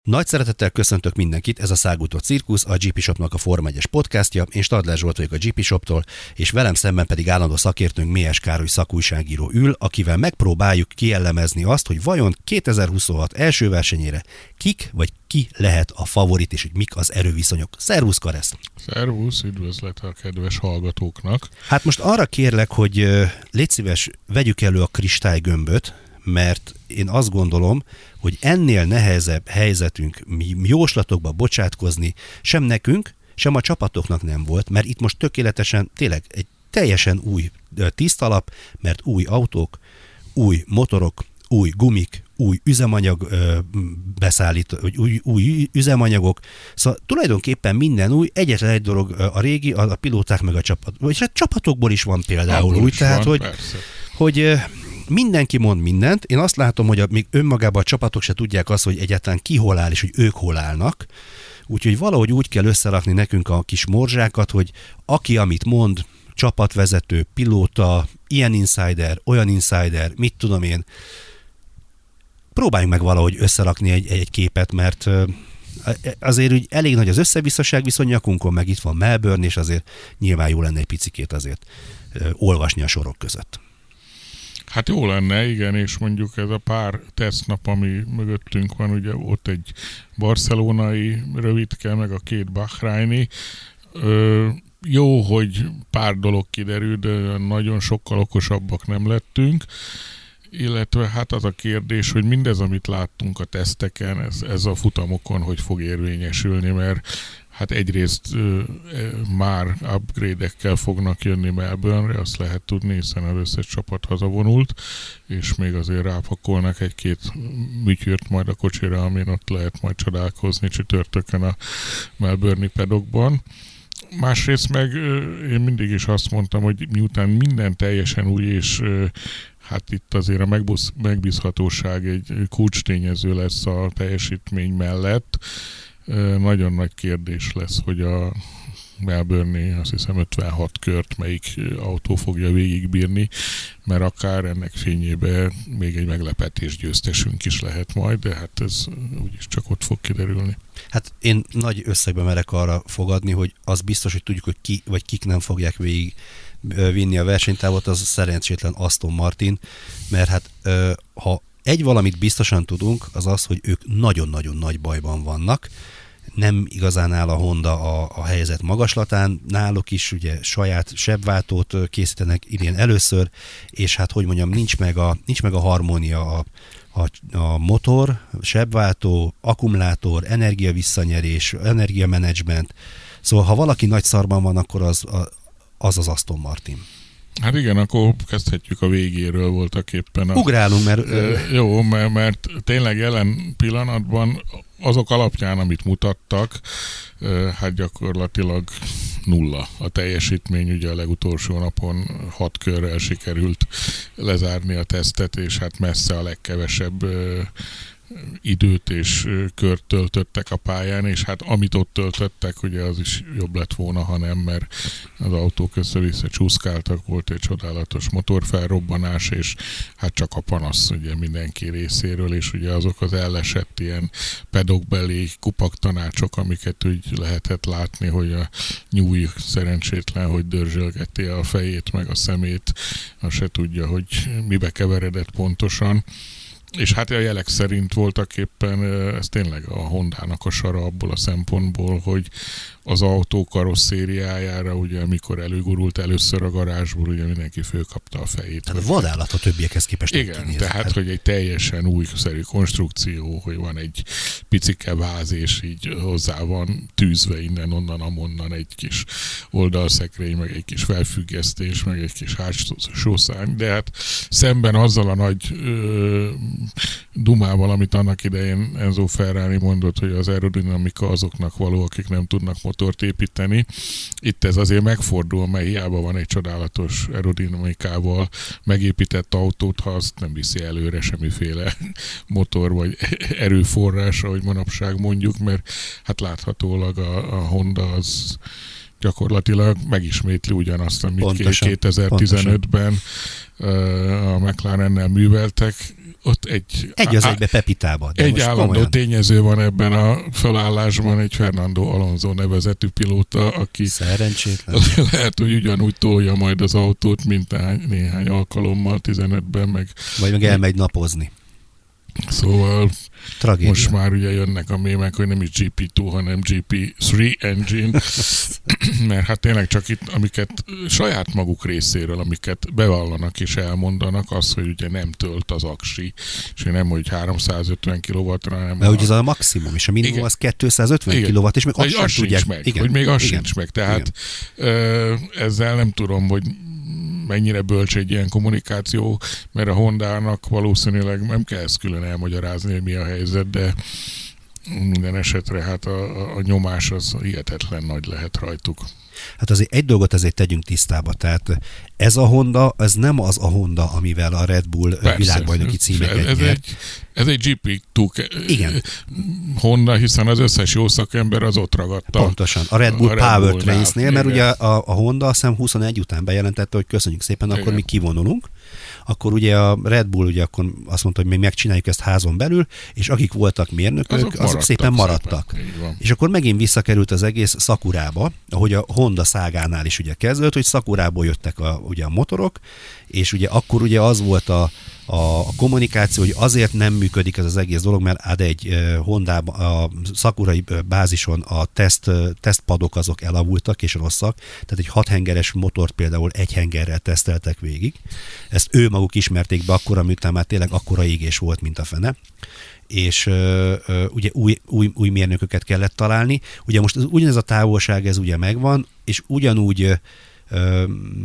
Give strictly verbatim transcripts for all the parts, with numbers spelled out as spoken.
Nagy szeretettel köszöntök mindenkit, ez a Száguldó Cirkusz, a gé pé Shopnak a Forma egyes podcastja. Én Stadler Zsolt vagyok a gé pé Shoptól, és velem szemben pedig állandó szakértőnk Méhes Károly szakújságíró ül, akivel megpróbáljuk kielemezni azt, hogy vajon kétezer-huszonhat első versenyére kik vagy ki lehet a favorit, és hogy mik az erőviszonyok. Szervusz, Karesz! Szervusz, üdvözlet a kedves hallgatóknak! Hát most arra kérlek, hogy légy szíves, vegyük elő a kristálygömböt, mert én azt gondolom, hogy ennél nehezebb helyzetünk jóslatokba bocsátkozni sem nekünk, sem a csapatoknak nem volt, mert itt most tökéletesen, tényleg egy teljesen új tisztalap, mert új autók, új motorok, új gumik, új üzemanyag beszállít, új, új üzemanyagok, szóval tulajdonképpen minden új, egyetlen egy dolog a régi, a, a pilóták meg a csapat, vagy hát csapatokból is van például Abból új, is tehát van, hogy, persze. hogy mindenki mond mindent. Én azt látom, hogy a, még önmagában a csapatok se tudják azt, hogy egyáltalán ki hol áll, és hogy ők hol állnak. Úgyhogy valahogy úgy kell összerakni nekünk a kis morzsákat, hogy aki amit mond, csapatvezető, pilóta, ilyen insider, olyan insider, mit tudom én, próbáljunk meg valahogy összerakni egy, egy képet, mert azért úgy elég nagy az összevisszaság viszont nyakunkon, meg itt van Melbourne, és azért nyilván jó lenne egy picikét azért olvasni a sorok között. Hát jó lenne, igen, és mondjuk ez a pár tesztnap, ami mögöttünk van, ugye ott egy barcelonai rövidke, meg a két bahraini. Ö, jó, hogy pár dolog kiderül, de nagyon sokkal okosabbak nem lettünk. Illetve hát az a kérdés, hogy mindez, amit láttunk a teszteken, ez, ez a futamokon hogy fog érvényesülni, mert hát egyrészt ö, már upgrade-ekkel fognak jönni Melbourne-re, azt lehet tudni, hiszen az összes csapat hazavonult, és még azért rápakolnak egy-két műtyűrt majd a kocsira, amin ott lehet majd csodálkozni csütörtökön a Melbourne-i pedokban. Másrészt meg én mindig is azt mondtam, hogy miután minden teljesen új, és hát itt azért a megbíz, megbízhatóság egy kulcstényező lesz a teljesítmény mellett. Nagyon nagy kérdés lesz, hogy a Melbourne-i, azt hiszem ötvenhat kört melyik autó fogja végigbírni, mert akár ennek fényében még egy meglepetés győztesünk is lehet majd, de hát ez úgyis csak ott fog kiderülni. Hát én nagy összegbe merek arra fogadni, hogy az biztos, hogy tudjuk, hogy ki vagy kik nem fogják végig vinni a versenytávot, az szerencsétlen Aston Martin, mert hát ha egy valamit biztosan tudunk, az az, hogy ők nagyon-nagyon nagy bajban vannak. Nem igazán áll a Honda a, a helyzet magaslatán, náluk is ugye saját sebváltót készítenek idén először, és hát hogy mondjam, nincs meg a, nincs meg a harmónia a, a, a motor, sebváltó, akkumulátor, energiavisszanyerés, energiamenedzsment. Szóval ha valaki nagy szarban van, akkor az az, az Aston Martin. Hát igen, akkor kezdhetjük a végéről voltak éppen. A, Ugrálunk, mert... E, jó, mert, mert tényleg jelen pillanatban azok alapján, amit mutattak, e, hát gyakorlatilag nulla a teljesítmény. Ugye a legutolsó napon hat körrel sikerült lezárni a tesztet, és hát messze a legkevesebb e, időt és kört töltöttek a pályán, és hát amit ott töltöttek, ugye az is jobb lett volna, ha nem, mert az autók össze-vissza csúszkáltak, volt egy csodálatos motorfelrobbanás, és hát csak a panasz ugye mindenki részéről, és ugye azok az ellesett ilyen pedokbeli kupaktanácsok, amiket úgy lehetett látni, hogy a nyúj szerencsétlen, hogy dörzsölgeti a fejét meg a szemét, azt se tudja, hogy mibe keveredett pontosan. És hát a jelek szerint voltak éppen, ez tényleg a Hondának a sara abból a szempontból, hogy az autó karosszériájára, ugye amikor előgurult először a garázsból, ugye mindenki fölkapta a fejét. Tehát vadállat a többiekhez képest. Igen, tehát hát, hogy egy teljesen újszerű konstrukció, hogy van egy picike váz, és így hozzá van tűzve innen-onnan, amonnan egy kis oldalszekrény, meg egy kis felfüggesztés, meg egy kis hátsó szárny, de hát szemben azzal a nagy ö, dumával, amit annak idején Enzo Ferrari mondott, hogy az aerodinamika azoknak való, akik nem tudnak motort építeni. Itt ez azért megfordul, mert hiába van egy csodálatos aerodinamikával megépített autót, ha azt nem viszi előre semmiféle motor vagy erőforrás, ahogy manapság mondjuk, mert hát láthatólag a, a Honda az gyakorlatilag megismétli ugyanazt, amit pontosan, kétezer-tizenötben pontosan. a McLarennel műveltek, ott egy... Egy az egybe Pepitába. Egy állandó komolyan. Tényező van ebben a felállásban, egy Fernando Alonso nevezetű pilóta, aki szerencsétlen. Lehet, hogy ugyanúgy tolja majd az autót, mint néhány, néhány alkalommal, tizenötben meg... Vagy meg elmegy napozni. Szóval tragédia. Most már ugye jönnek a mémek, hogy nem is gé pé kettő, hanem gé pé három engine, mert hát tényleg csak itt, amiket saját maguk részéről, amiket bevallanak és elmondanak, az, hogy ugye nem tölt az aksi, és nem, hogy háromszázötven kilowattra, hanem... Mert ugye az a maximum, és a minimum igen. az kétszázötven kilowatt, és még azt sem tudják. Meg, igen. Hogy még az igen. sincs meg, tehát igen. ezzel nem tudom, hogy mennyire bölcs egy ilyen kommunikáció, mert a Hondának valószínűleg nem kell ezt külön elmagyarázni, hogy mi a helyzet, de minden esetre hát a, a nyomás az hihetetlen nagy lehet rajtuk. Hát azért egy dolgot azért tegyünk tisztába, tehát ez a Honda, ez nem az a Honda, amivel a Red Bull Persze, világbajnoki címeket ez, ez egy, ez egy gé pé kettő Igen. Honda, hiszen az összes jó szakember az ott ragadta. Pontosan, a Red Bull, a Red Power Trains-nél, mert ugye a, a Honda azt hiszem huszonegy után bejelentette, hogy köszönjük szépen, akkor igen. mi kivonulunk. Akkor ugye a Red Bull ugye akkor azt mondta, hogy mi megcsináljuk ezt házon belül, és akik voltak mérnökök, azok, azok maradtak, szépen maradtak. Szépen. És akkor megint visszakerült az egész Sakurába, ahogy a Honda szágánál is ugye kezdődött, hogy Sakurából jöttek a, ugye a motorok, és ugye akkor ugye az volt a, a, a kommunikáció, hogy azért nem működik ez az egész dolog, mert ad egy Honda, a szakurai bázison a teszt, tesztpadok azok elavultak és rosszak, tehát egy hathengeres motort például egy hengerrel teszteltek végig. Ezt ő maguk ismerték be akkor, miután már tényleg akkora égés volt, mint a fene. És ö, ö, ugye új, új, új mérnököket kellett találni. Ugye most az, ugyanez a távolság, ez ugye megvan, és ugyanúgy ö, ö,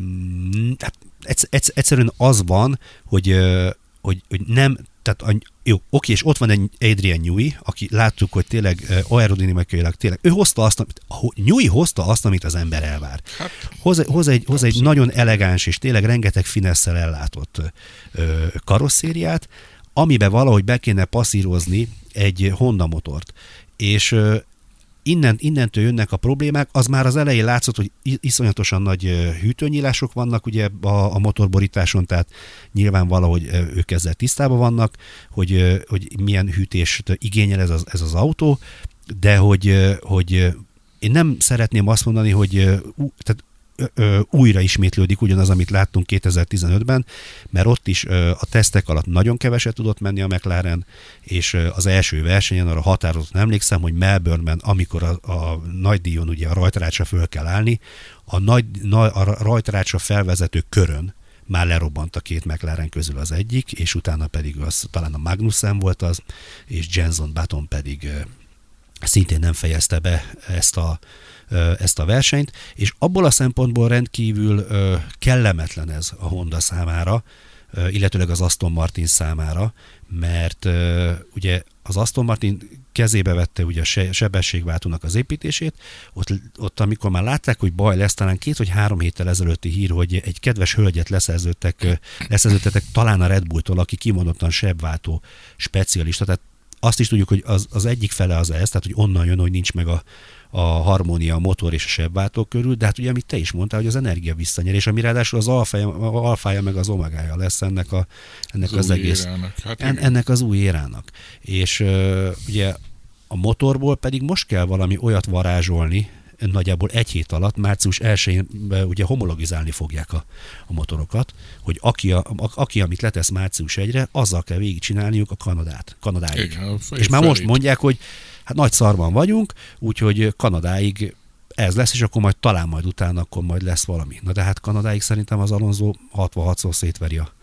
hát egyszerűen az van, hogy, ö, hogy, hogy nem, tehát a, jó, oké, és ott van egy Adrian Newey, aki láttuk, hogy tényleg aerodinamikailag tényleg, ő hozta azt, amit, Newey hozta azt, amit az ember elvár. Hát, hoz, hoz, egy, hoz egy nagyon elegáns és tényleg rengeteg finesszel ellátott ö, karosszériát, amiben valahogy be kéne passzírozni egy Honda motort. És uh, innen, innentől jönnek a problémák, az már az elején látszott, hogy iszonyatosan nagy uh, hűtőnyílások vannak ugye a, a motorborításon, tehát nyilván valahogy uh, ők ezzel tisztában vannak, hogy, uh, hogy milyen hűtést igényel ez az, ez az autó, de hogy, uh, hogy uh, én nem szeretném azt mondani, hogy uh, tehát újra ismétlődik ugyanaz, amit láttunk kétezer-tizenötben, mert ott is a tesztek alatt nagyon keveset tudott menni a McLaren, és az első versenyen arra határozottan emlékszem, hogy Melbourneben, amikor a, a nagydíjon ugye a rajtarácsra föl kell állni, a, nagy, a rajtarácsra felvezető körön már lerobbant a két McLaren közül az egyik, és utána pedig az, talán a Magnussen volt az, és Jenson Button pedig szintén nem fejezte be ezt a ezt a versenyt, és abból a szempontból rendkívül kellemetlen ez a Honda számára, illetőleg az Aston Martin számára, mert ugye az Aston Martin kezébe vette ugye a sebességváltónak az építését, ott, ott amikor már látták, hogy baj lesz, talán két vagy három héttel ezelőtti hír, hogy egy kedves hölgyet leszerződtek, leszerződtetek talán a Red Bulltól, aki kimondottan sebváltó specialista, tehát azt is tudjuk, hogy az, az egyik fele az ez, tehát hogy onnan jön, hogy nincs meg a a harmónia a motor és a sebváltók körül, de hát ugye, amit te is mondtál, hogy az energia visszanyerés, ami ráadásul az alfája, alfája meg az omegája lesz ennek, a, ennek az, az egész, hát en, ennek az új érának. És uh, ugye a motorból pedig most kell valami olyat varázsolni, nagyjából egy hét alatt, március elsején ugye homologizálni fogják a, a motorokat, hogy aki, a, aki, amit letesz március elsejére, azzal kell végigcsinálniuk a Kanadát, Kanadáig. Igen, és már most mondják, hogy hát nagy szarban vagyunk, úgyhogy Kanadáig ez lesz, és akkor majd talán majd utána, akkor majd lesz valami. Na de hát Kanadáig szerintem az Alonso hatvanhatszor szétveri a,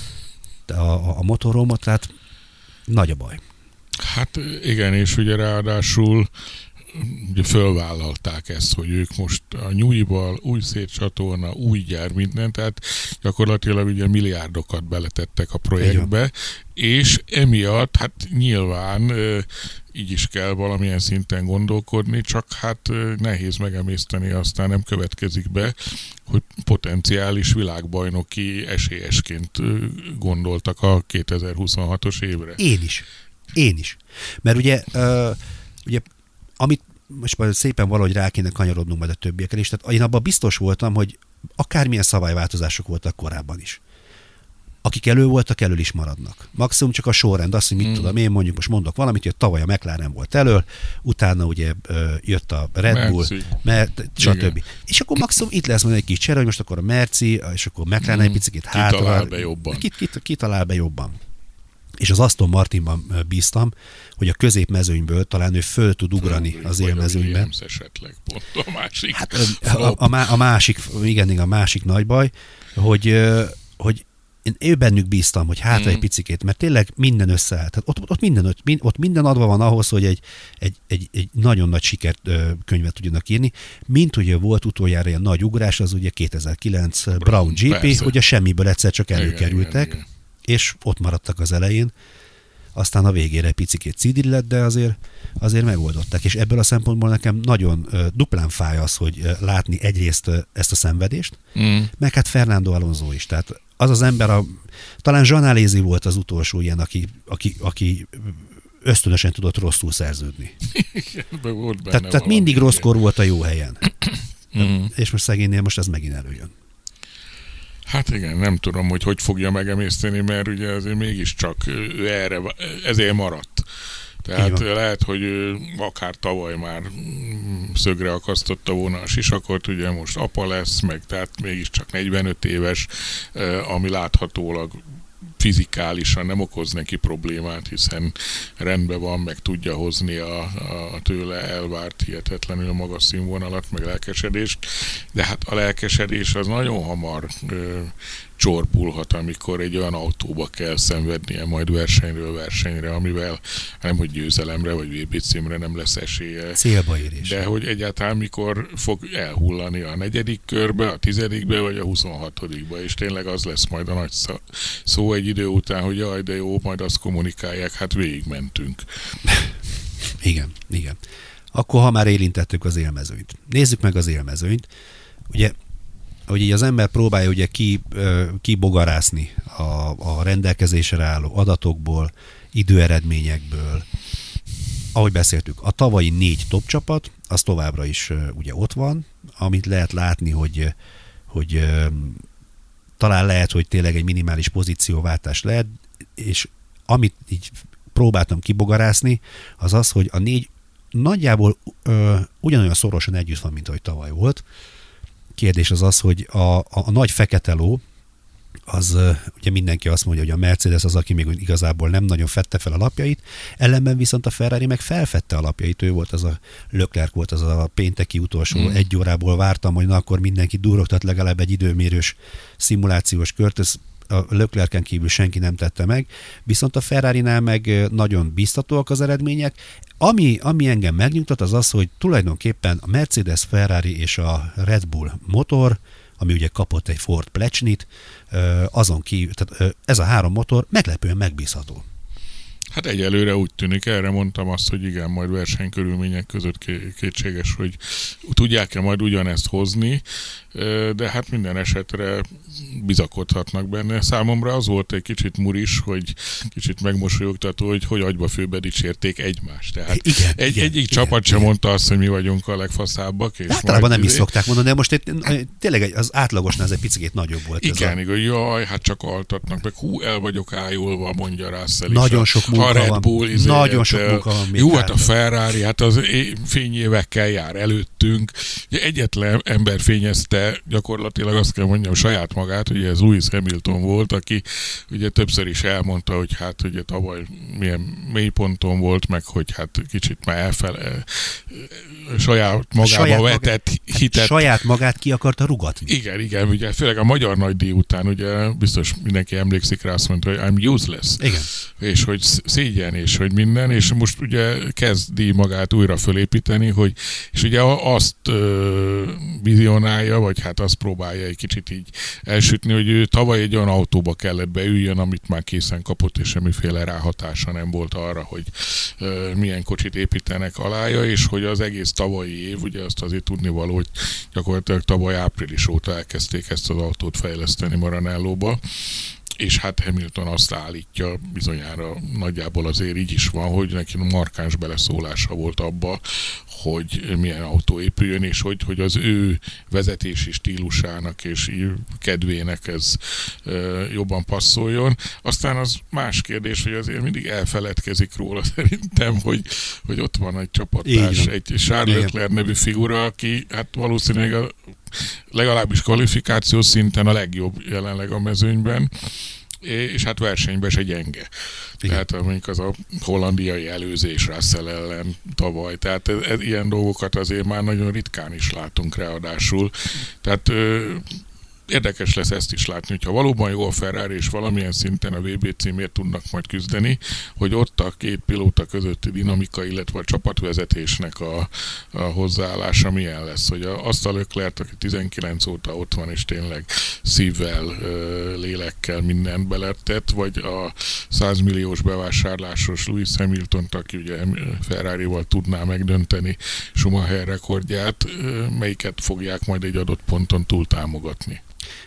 a, a motoromot, tehát nagy a baj. Hát igen, és ugye ráadásul ugye fölvállalták ezt, hogy ők most a Newey-val új szétcsatorna, új gyár, minden, tehát gyakorlatilag ugye milliárdokat beletettek a projektbe, és emiatt hát nyilván így is kell valamilyen szinten gondolkodni, csak hát nehéz megemészteni, aztán nem következik be, hogy potenciális világbajnoki esélyesként gondoltak a kétezer-huszonhatos évre. Én is. Én is. Mert ugye, uh, ugye amit most már szépen valahogy rá kéne kanyarodnunk majd a többiekkel is, tehát én abban biztos voltam, hogy akármilyen szabályváltozások voltak korábban is. akik elő voltak, elől is maradnak. Maximum csak a sorrend, azt, hogy mit mm. tudom én, mondjuk most mondok valamit, hogy tavaly a McLaren volt elől, utána ugye jött a Red Bull, mert, stb. És akkor maximum itt lesz majd egy kis csere, hogy most akkor a Merci, és akkor McLaren mm. egy picit hátra. Ki talál be jobban. Ki, ki, ki talál be jobban. És az Aston Martinban bíztam, hogy a középmezőnyből talán ő föl tud ugrani Fölbrik, az élmezőnyben. esetleg pont a másik. Hát, a, a, a másik, igen, igen, a másik nagy baj, hogy, hogy én ő bennük bíztam, hogy hátra mm. egy picikét, mert tényleg minden összeállt. Hát ott, ott, minden, ott, ott minden adva van ahhoz, hogy egy, egy, egy, egy nagyon nagy sikerkönyvet tudjanak írni. Mint ugye volt utoljára ilyen nagy ugrás, az ugye kétezer-kilenc Brown, Brown gé pé, persze. Hogy a semmiből egyszer csak előkerültek, igen, igen, igen. És ott maradtak az elején. Aztán a végére egy picikét cidil lett, de azért, azért megoldották. És ebből a szempontból nekem nagyon uh, duplán fáj az, hogy uh, látni egyrészt uh, ezt a szenvedést, mm. meg hát Fernando Alonso is. Tehát az az ember, a, talán Jean Alesi volt az utolsó ilyen, aki, aki, aki ösztönösen tudott rosszul szerződni. tehát tehát mindig rosszkor volt a jó helyen. mm. És most szegénynél most ez megint előjön. Hát igen, nem tudom, hogy hogy fogja megemészteni, mert ugye azért mégiscsak ő erre, ezért maradt. Tehát lehet, hogy akár tavaly már szögre akasztotta volna a sisakot, ugye most apa lesz, meg tehát mégiscsak negyvenöt éves, ami láthatólag fizikálisan nem okoz neki problémát, hiszen rendben van, meg tudja hozni a, a tőle elvárt hihetetlenül magas színvonalat, meg lelkesedést, de hát a lelkesedés az nagyon hamar ö, csorbulhat, amikor egy olyan autóba kell szenvednie majd versenyről versenyre, amivel nem, hogy győzelemre vagy vé bé címre nem lesz esélye. Célba érés. De hogy egyáltalán mikor fog elhullani a negyedik körbe, a tizedikbe vagy a huszonhatodikba, és tényleg az lesz majd a nagy szó egy idő után, hogy jaj, de jó, majd azt kommunikálják, hát végigmentünk. Igen, igen. Akkor, ha már érintettük az élmezőnyt. Nézzük meg az élmezőnyt. Ugye hogy így az ember próbálja ugye ki, kibogarászni a, a rendelkezésre álló adatokból, időeredményekből. Ahogy beszéltük, a tavalyi négy top csapat, az továbbra is ugye ott van, amit lehet látni, hogy, hogy talán lehet, hogy tényleg egy minimális pozícióváltás lehet, és amit így próbáltam kibogarászni, az az, hogy a négy nagyjából ö, ugyanolyan szorosan együtt van, mint ahogy tavaly volt. Kérdés az az, hogy a, a, a nagy fekete ló, az ugye mindenki azt mondja, hogy a Mercedes az, aki még igazából nem nagyon fette fel a lapjait, ellenben viszont a Ferrari meg felfedte a lapjait, ő volt az a Leclerc volt az a pénteki utolsó mm. egy órából vártam, hogy na akkor mindenki durogtat legalább egy időmérős szimulációs kört, ez a Leclercen kívül senki nem tette meg, viszont a Ferrarinál meg nagyon biztatóak az eredmények. Ami, ami engem megnyugtat, az az, hogy tulajdonképpen a Mercedes, Ferrari és a Red Bull motor, ami ugye kapott egy Ford Plecsnit, azon kívül, tehát ez a három motor meglepően megbízható. Hát egyelőre úgy tűnik, erre mondtam azt, hogy igen, majd versenykörülmények között kétséges, hogy tudják-e majd ugyanezt hozni, de hát minden esetre bizakodhatnak benne. Számomra az volt egy kicsit muris, hogy kicsit megmosolyogtató, hogy hogy agyba főbe dicsérték egymást. Tehát igen, egy, igen, egyik igen, csapat igen. sem mondta azt, hogy mi vagyunk a legfaszábbak. És általában nem is szokták mondani, de most egy, tényleg az átlagosnál ez egy picit nagyobb volt. Igen, ez igaz, jaj, hát csak altatnak, meg hú, el vagyok ájulva, mondja Russell is. Nagyon sok munka a Red Bull, van. Nagyon sok munka van. Jó, hát a Ferrari, hát az fényévekkel jár előttünk. Ugye egyetlen ember fényezte gyakorlatilag azt kell mondjam saját magát, ugye ez Lewis Hamilton volt, aki ugye többször is elmondta, hogy hát ugye tavaly milyen mélyponton volt, meg hogy hát kicsit már elfele saját magába saját vetett maga, hitet. Saját magát ki akarta rugatni. Igen, igen, ugye főleg a magyar nagydíj után, ugye biztos mindenki emlékszik rá, azt mondta, hogy I'm useless. Igen. És hogy szégyen, és hogy minden, és most ugye kezdi magát újra fölépíteni, hogy, és ugye azt ö, vizionálja, vagy hát azt próbálja egy kicsit így elsütni, hogy ő tavaly egy olyan autóba kellett beüljön, amit már készen kapott, és semmiféle ráhatása nem volt arra, hogy ö, milyen kocsit építenek alája, és hogy az egész tavalyi év, ugye azt azért tudnivaló, hogy gyakorlatilag tavaly április óta elkezdték ezt az autót fejleszteni Maranellóba, és hát Hamilton azt állítja, bizonyára nagyjából azért így is van, hogy neki markáns beleszólása volt abba, hogy milyen autó épüljön, és hogy, hogy az ő vezetési stílusának és kedvének ez jobban passzoljon. Aztán az más kérdés, hogy azért mindig elfeledkezik róla szerintem, hogy, hogy ott van egy csapattárs, egy Charles Leclerc nevű figura, aki hát valószínűleg a, legalábbis kvalifikációs szinten a legjobb jelenleg a mezőnyben, és hát versenyben se gyenge. Igen. Tehát mondjuk az a hollandiai előzés Russell ellen tavaly, tehát ez, ez, ilyen dolgokat azért már nagyon ritkán is látunk ráadásul. Tehát ö, érdekes lesz ezt is látni, hogyha valóban jó a Ferrari, és valamilyen szinten a vé bé címért tudnak majd küzdeni, hogy ott a két pilóta közötti dinamika, illetve a csapatvezetésnek a, a hozzáállása milyen lesz. Hogy a, azt a Leclerc, aki tizenkilenc óta ott van, és tényleg szívvel, lélekkel mindent beletett, vagy a száz milliós bevásárlásos Lewis Hamiltont, aki ugye Ferrarival tudná megdönteni Schumacher rekordját, melyiket fogják majd egy adott ponton túl támogatni.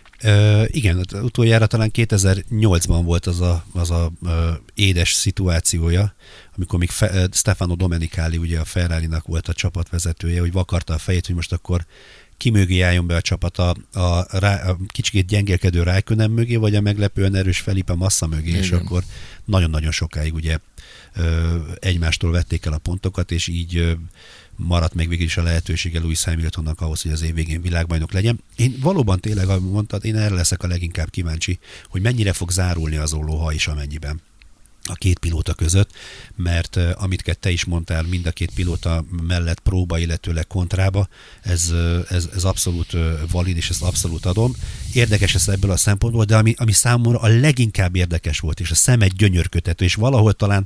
Uh, igen, utoljára talán kétezer-nyolcban volt az a, az a uh, édes szituációja, amikor még Fe, uh, Stefano Domenicali, ugye a Ferrari-nak volt a csapatvezetője, hogy vakarta a fejét, hogy most akkor ki mögé álljon be a csapat, a, a, a, a kicsit gyengélkedő Raikkonen mögé, vagy a meglepően erős Felipe Massa mögé, igen. És akkor nagyon-nagyon sokáig ugye uh, egymástól vették el a pontokat, és így uh, maradt meg végül is a lehetősége Lewis Hamiltonnak ahhoz, hogy az év végén világbajnok legyen. Én valóban tényleg, ahogy mondtad, én erre leszek a leginkább kíváncsi, hogy mennyire fog zárulni az olló, ha is amennyiben a két pilóta között, mert uh, amit te is mondtál, mind a két pilóta mellett próba, illetőleg kontrába, ez, uh, ez, ez abszolút uh, valid, és ezt abszolút adom. Érdekes ez ebből a szempontból, de ami, ami számomra a leginkább érdekes volt, és a szemet gyönyörködtető, és valahol talán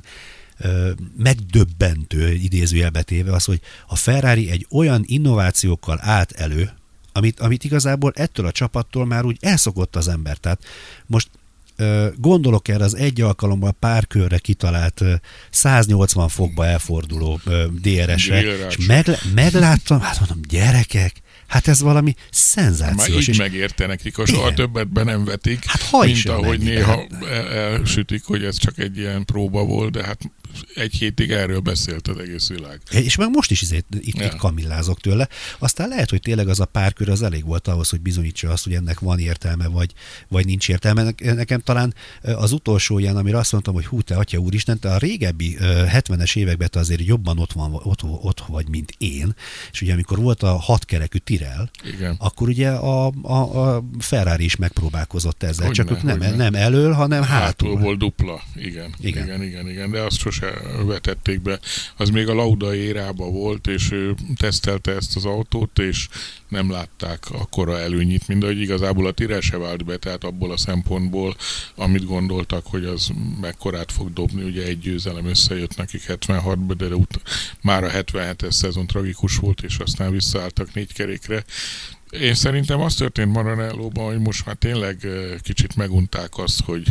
megdöbbentő, idézőjelbe téve az, hogy a Ferrari egy olyan innovációkkal állt elő, amit, amit igazából ettől a csapattól már úgy elszokott az ember. Tehát most gondolok erre az egy alkalommal pár körre kitalált száznyolcvan fokba elforduló dé er es-re, és megle- megláttam, hát mondom, gyerekek, hát ez valami szenzációs. Már így és megértenek, mikor soha többet be nem vetik, hát, mint ahogy néha el- elsütik, hogy ez csak egy ilyen próba volt, de hát egy hétig erről beszélt az egész világ. És meg most is itt, itt, ja. itt kamillázok tőle. Aztán lehet, hogy tényleg az a pár kör az elég volt ahhoz, hogy bizonyítsa azt, hogy ennek van értelme, vagy, vagy nincs értelme. Nekem talán az utolsó ilyen, amire azt mondtam, hogy hú, te atya úristen, te a régebbi hetvenes években te azért jobban ott, van, ott, ott vagy, mint én. És ugye amikor volt a hatkerekű Tyrrell, igen. akkor ugye a, a, a Ferrari is megpróbálkozott ezzel. Hogy csak ne, ők nem, ne. nem elől, hanem hátul. Hátul volt dupla, igen. Igen, igen, igen, igen. De azt sose vetették be. Az még a Lauda érában volt, és ő tesztelte ezt az autót, és nem látták akkora előnyit, mint ahogy igazából a Tyrrell se vált be, tehát abból a szempontból, amit gondoltak, hogy az mekkorát fog dobni, ugye egy győzelem összejött nekik hetvenhatban, de ut- már a hetvenhetes szezon tragikus volt, és aztán visszaálltak négy kerékre. Én szerintem az történt Maranellóban, hogy most már tényleg kicsit megunták azt, hogy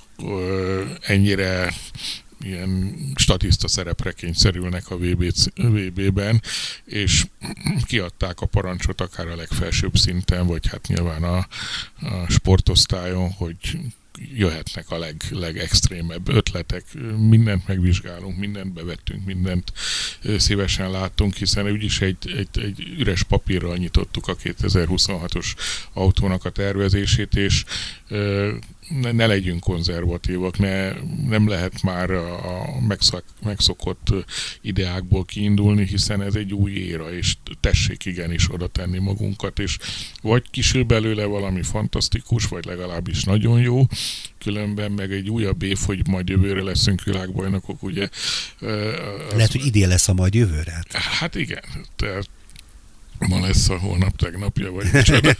ennyire ilyen statiszta szerepre kényszerülnek a vé bé-ben, és kiadták a parancsot akár a legfelsőbb szinten, vagy hát nyilván a, a sportosztályon, hogy jöhetnek a leg, legextrémebb ötletek, mindent megvizsgálunk, mindent bevettünk, mindent szívesen látunk, hiszen úgyis egy, egy, egy üres papírral nyitottuk a kétezer-huszonhatos autónak a tervezését, és ne, ne legyünk konzervatívak, ne, nem lehet már a, a megszak, megszokott ideákból kiindulni, hiszen ez egy új éra, és tessék igenis oda tenni magunkat, és vagy kisül belőle valami fantasztikus, vagy legalábbis nagyon jó, különben meg egy újabb év, hogy majd jövőre leszünk világbajnokok, ugye. Lehet, hogy idén lesz a majd jövőre. Hát igen, tehát ma lesz a holnap tegnapja, vagy micsoda.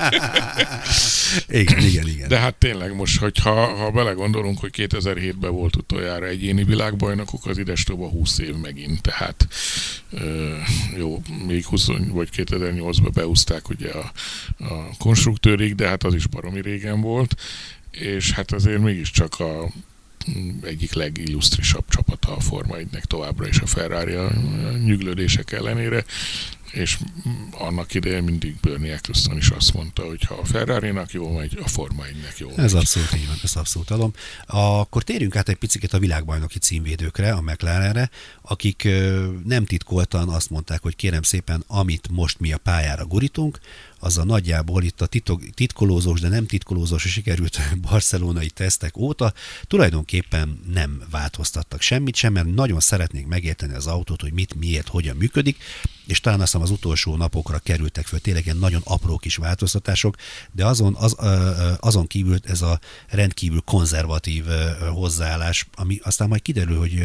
igen, igen, igen. De hát tényleg most, hogyha ha belegondolunk, hogy kétezer-hétben volt utoljára egyéni világbajnokok, az idestova húsz év megint, tehát ö, jó, még húsz vagy kétezer-nyolcban beúzták ugye a, a konstruktőrig, de hát az is baromi régen volt, és hát azért mégiscsak a egyik legillusztrisabb csapata a Forma egynek továbbra is a Ferrari a nyüglődések ellenére. és annak idején mindig Bernie Eccleston is azt mondta, hogy ha a Ferrari-nak jó megy, a Forma egynek jó megy. Ez abszolút így van, ez abszolút adom. Akkor térjünk át egy picit a világbajnoki címvédőkre, a McLarenre, akik nem titkoltan azt mondták, hogy kérem szépen, amit most mi a pályára gurítunk, az a nagyjából itt a titok, titkolózós, de nem titkolózós sikerült barcelonai tesztek óta tulajdonképpen nem változtattak semmit sem, mert nagyon szeretnénk megérteni az autót, hogy mit, miért, hogyan működik, és talán azt hiszem az utolsó napokra kerültek föl tényleg ilyen nagyon apró kis változtatások, de azon, az, azon kívül ez a rendkívül konzervatív hozzáállás, ami aztán majd kiderül, hogy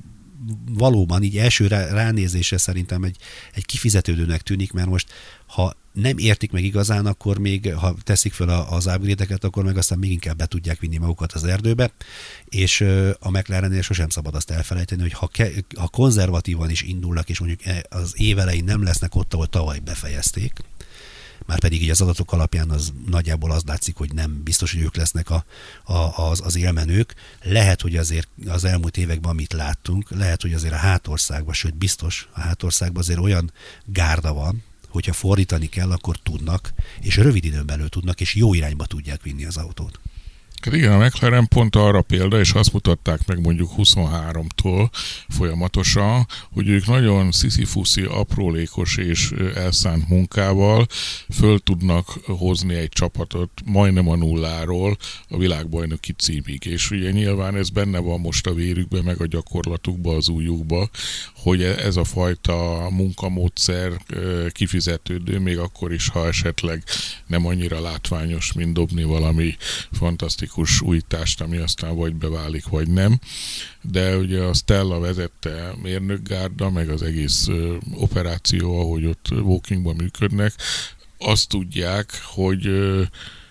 valóban így első ránézésre szerintem egy, egy kifizetődőnek tűnik, mert most ha nem értik meg igazán, akkor még, ha teszik fel az upgrade-eket, akkor meg aztán még inkább be tudják vinni magukat az erdőbe, és a McLarennél sosem szabad azt elfelejteni, hogy ha, ke, ha konzervatívan is indulnak, és mondjuk az év elején nem lesznek ott, ahol tavaly befejezték, már pedig így az adatok alapján az nagyjából az látszik, hogy nem biztos, hogy ők lesznek a, a, az, az élmenők. Lehet, hogy azért az elmúlt években, amit láttunk, lehet, hogy azért a hátországban, sőt biztos, a hátországban azért olyan gárda van, hogyha fordítani kell, akkor tudnak, és rövid időn belül tudnak, és jó irányba tudják vinni az autót. Hát igen, a McLaren pont arra példa, és azt mutatták meg mondjuk huszonháromtól folyamatosan, hogy ők nagyon sziszifuszi, aprólékos és elszánt munkával föl tudnak hozni egy csapatot majdnem a nulláról a világbajnoki címig. És ugye nyilván ez benne van most a vérükben, meg a gyakorlatukban, az újjukban, hogy ez a fajta munkamódszer kifizetődő, még akkor is, ha esetleg nem annyira látványos, mint dobni valami fantasztikus újítást, ami aztán vagy beválik, vagy nem. De ugye a Stella vezette mérnökgárda, meg az egész ö, operáció, ahogy ott walkingban működnek, azt tudják, hogy ö,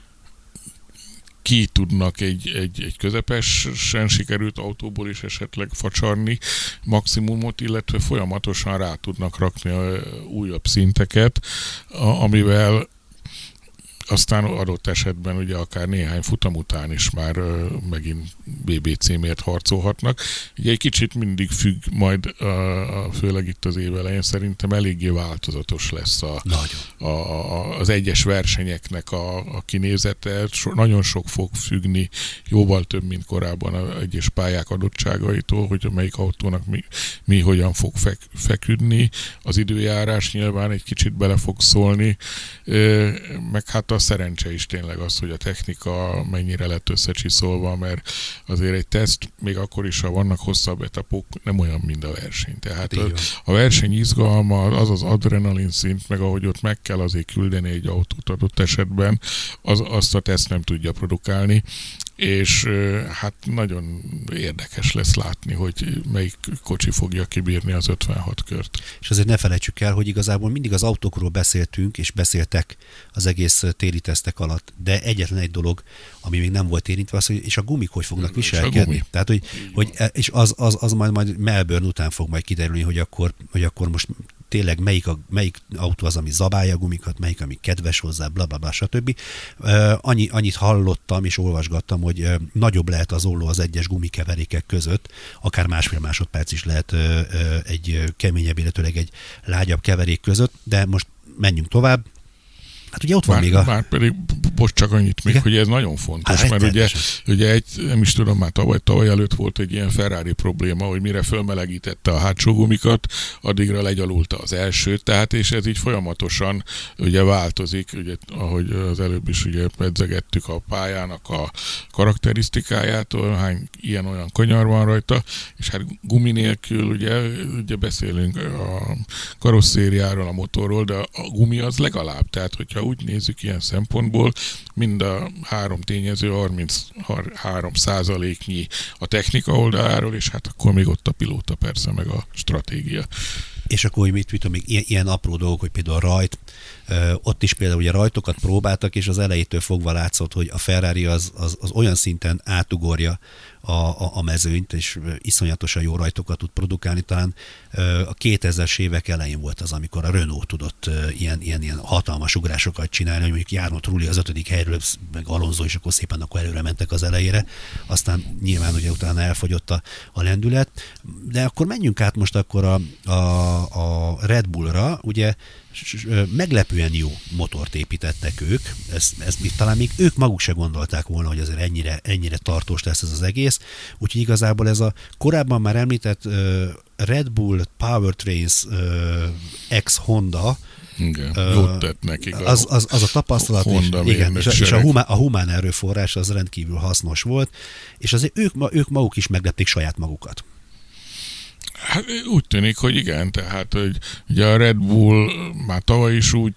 ki tudnak egy, egy, egy közepesen sikerült autóból is esetleg facsarni maximumot, illetve folyamatosan rá tudnak rakni a újabb szinteket, amivel aztán adott esetben ugye akár néhány futam után is már uh, megint bé bé címért harcolhatnak. Ugye egy kicsit mindig függ majd, uh, főleg itt az év elején szerintem eléggé változatos lesz a, a, a, az egyes versenyeknek a, a kinézete. So, nagyon sok fog függni, jóval több, mint korábban az egyes pályák adottságaitól, hogy melyik autónak mi, mi hogyan fog fek, feküdni. Az időjárás nyilván egy kicsit bele fog szólni, uh, meg hát a szerencse is tényleg az, hogy a technika mennyire lett összecsiszolva, mert azért egy teszt, még akkor is, ha vannak hosszabb etapok, nem olyan, mint a verseny. Tehát a, a verseny izgalma, az az adrenalin szint, meg ahogy ott meg kell azért küldeni egy autót adott esetben, az, azt a teszt nem tudja produkálni, és hát nagyon érdekes lesz látni, hogy melyik kocsi fogja kibírni az ötvenhat kört. És azért ne felejtsük el, hogy igazából mindig az autókról beszéltünk, és beszéltek az egész téli tesztek alatt, de egyetlen egy dolog, ami még nem volt érintve, az, hogy és a gumik hogy fognak viselkedni. Tehát, hogy, hogy és az, az, az majd, majd Melbourne után fog majd kiderülni, hogy akkor, hogy akkor most tényleg melyik, a, melyik autó az, ami zabálja a gumikat, melyik, ami kedves hozzá, blablabla, stb. Uh, annyi, annyit hallottam és olvasgattam, hogy uh, nagyobb lehet az olló az egyes gumikeverékek között, akár másfél másodperc is lehet uh, uh, egy keményebb, illetőleg egy lágyabb keverék között, de most menjünk tovább. Hát ugye ott van már, még a... Már pedig, most csak annyit még, igen? Hogy ez nagyon fontos, hát, mert ugye, ugye egy, nem is tudom, már tavaly, tavaly előtt volt egy ilyen Ferrari probléma, hogy mire fölmelegítette a hátsó gumikat, addigra legyalulta az elsőt, tehát és ez így folyamatosan ugye változik, ugye, ahogy az előbb is ugye pedzegettük a pályának a karakterisztikáját, hány ilyen-olyan kanyar van rajta, és hát gumi nélkül ugye, ugye beszélünk a karosszériáról, a motorról, de a gumi az legalább, tehát hogyha ha úgy nézzük ilyen szempontból, mind a három tényező harminchárom százaléknyi a technika oldaláról, és hát akkor még ott a pilóta persze, meg a stratégia. És akkor, hogy mit, mit tudom, még ilyen, ilyen apró dolgok, hogy például a rajt, ö, ott is például ugye rajtokat próbáltak, és az elejétől fogva látszott, hogy a Ferrari az, az, az olyan szinten átugorja a, a, a mezőnyt, és iszonyatosan jó rajtokat tud produkálni. Talán ö, a kétezres évek elején volt az, amikor a Renault tudott ö, ilyen, ilyen, ilyen hatalmas ugrásokat csinálni, hogy mondjuk Jarno Trulli az ötödik helyről, meg Alonso, és akkor szépen akkor előre mentek az elejére. Aztán nyilván ugye utána elfogyott a, a lendület. De akkor menjünk át most akkor a, a A, a Red Bullra ugye meglepően jó motort építettek ők, ezt, ezt még, talán még ők maguk se gondolták volna, hogy azért ennyire, ennyire tartós lesz ez az egész, úgyhogy igazából ez a korábban már említett uh, Red Bull Powertrains uh, ex-Honda, igen, uh, jót tett nekik. Az, az, az a tapasztalat, és, igen, és, a, és a, humán, a humán erőforrás az rendkívül hasznos volt, és azért ők, ők maguk is meglepték saját magukat. Hát úgy tűnik, hogy igen, tehát hogy ugye a Red Bull már tavaly is úgy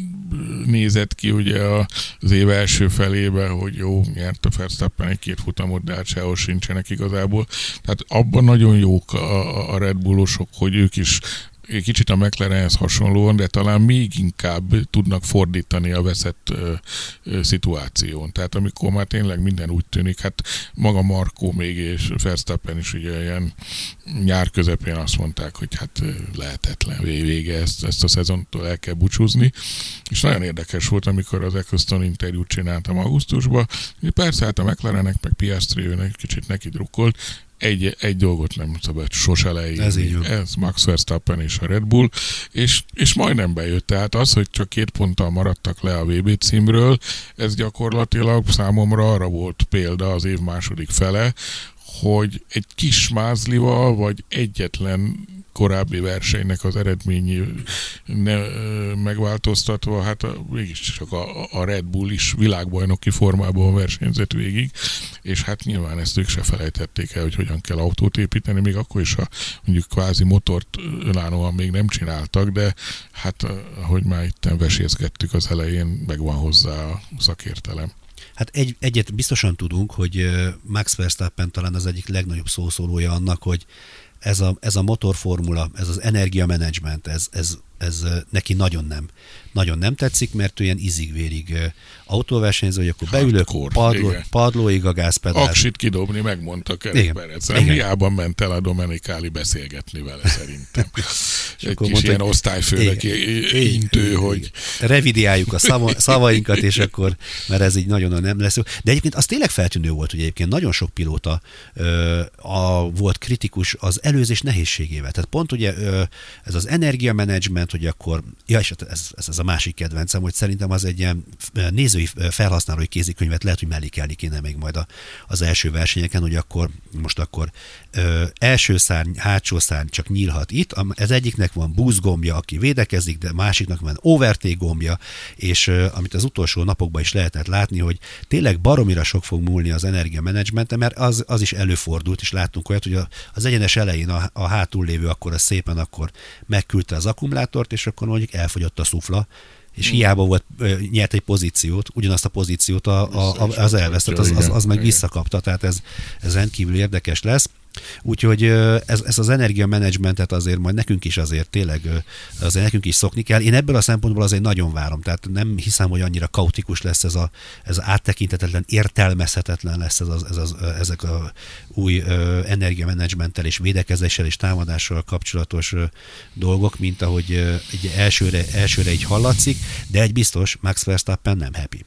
nézett ki ugye az év első felében, hogy jó, nyert a Verstappen egy-két futamot, de hát sehol sincsenek igazából. Tehát abban nagyon jók a, a Red Bullosok, hogy ők is kicsit a McLarenhez hasonlóan, de talán még inkább tudnak fordítani a veszett ö, ö, szituáción. Tehát amikor már tényleg minden úgy tűnik, hát maga Markó még és Verstappen is ugye ilyen nyár közepén azt mondták, hogy hát lehetetlen vége, ezt, ezt a szezontól el kell búcsúzni. És nagyon érdekes volt, amikor az Eccleston interjút csináltam augusztusban. Persze hát a McLarennek meg Piastri kicsit neki drukkolt, Egy, egy dolgot nem szabad sose leírni. Ez, ez Max Verstappen és a Red Bull, és, és majdnem bejött. Tehát az, hogy csak két ponttal maradtak le a vé bé címről, ez gyakorlatilag számomra arra volt példa az év második fele, hogy egy kis mázlival, vagy egyetlen korábbi versenynek az eredményi ne, megváltoztatva, hát a, mégiscsak a, a Red Bull is világbajnoki formában versenyzett végig, és hát nyilván ezt ők se felejtették el, hogy hogyan kell autót építeni, még akkor is, ha mondjuk kvázi motort önállóan még nem csináltak, de hát ahogy már itt vesézgettük az elején, megvan hozzá a szakértelem. Hát egy, egyet biztosan tudunk, hogy Max Verstappen talán az egyik legnagyobb szószólója annak, hogy ez a, ez a motorformula, ez az energiamenedzsment, ez, ez, ez neki nagyon nem, nagyon nem tetszik, mert olyan izig-vérig autóversenyző, hogy akkor beülök, padló, padlóig a gázpedál. Aksit kidobni, megmondta Kerék Perec. Nem hiába ment el a Domenicali beszélgetni vele szerintem. Egy kis mondta, ilyen osztályfőnek intő, hogy... Revidiáljuk a szava, szavainkat, és akkor, mert ez így nagyon nem lesz jó. De egyébként az tényleg feltűnő volt, hogy egyébként nagyon sok pilóta ö, a, volt kritikus az előzés nehézségével. Tehát pont ugye ö, ez az energiamenedzsment, hogy akkor, ja, és ez, ez, ez a másik kedvencem, hogy szerintem az egy ilyen nézői, felhasználói kézikönyvet lehet, hogy mellékelni kéne még majd a, az első versenyeken, hogy akkor most akkor ö, első szárny, hátsó szárny csak nyílhat itt, ez egyiknek van boost gombja, aki védekezik, de másiknak van overtake gombja, és ö, amit az utolsó napokban is lehetett látni, hogy tényleg baromira sok fog múlni az energiamenedzsmente, mert az, az is előfordult, és láttunk olyat, hogy az egyenes elején a, a hátul lévő akkor az szépen akkor megküldte az akkumulátort, és akkor mondjuk elfogyott a szufla, és hiába volt, nyert egy pozíciót, ugyanazt a pozíciót a, a, a, az elvesztett, az, az, az meg visszakapta, tehát ez, ez rendkívül érdekes lesz. Úgyhogy ez, ez az energiamenedzsmentet azért majd nekünk is azért tényleg azért nekünk is szokni kell. Én ebből a szempontból azért nagyon várom, tehát nem hiszem, hogy annyira kaotikus lesz ez, a, ez az áttekintetetlen, értelmezhetetlen lesz ez az, ez az, ezek a új energiamenedzsmenttel és védekezéssel és támadással kapcsolatos dolgok, mint ahogy egy elsőre, elsőre így hallatszik, de egy biztos, Max Verstappen nem happy.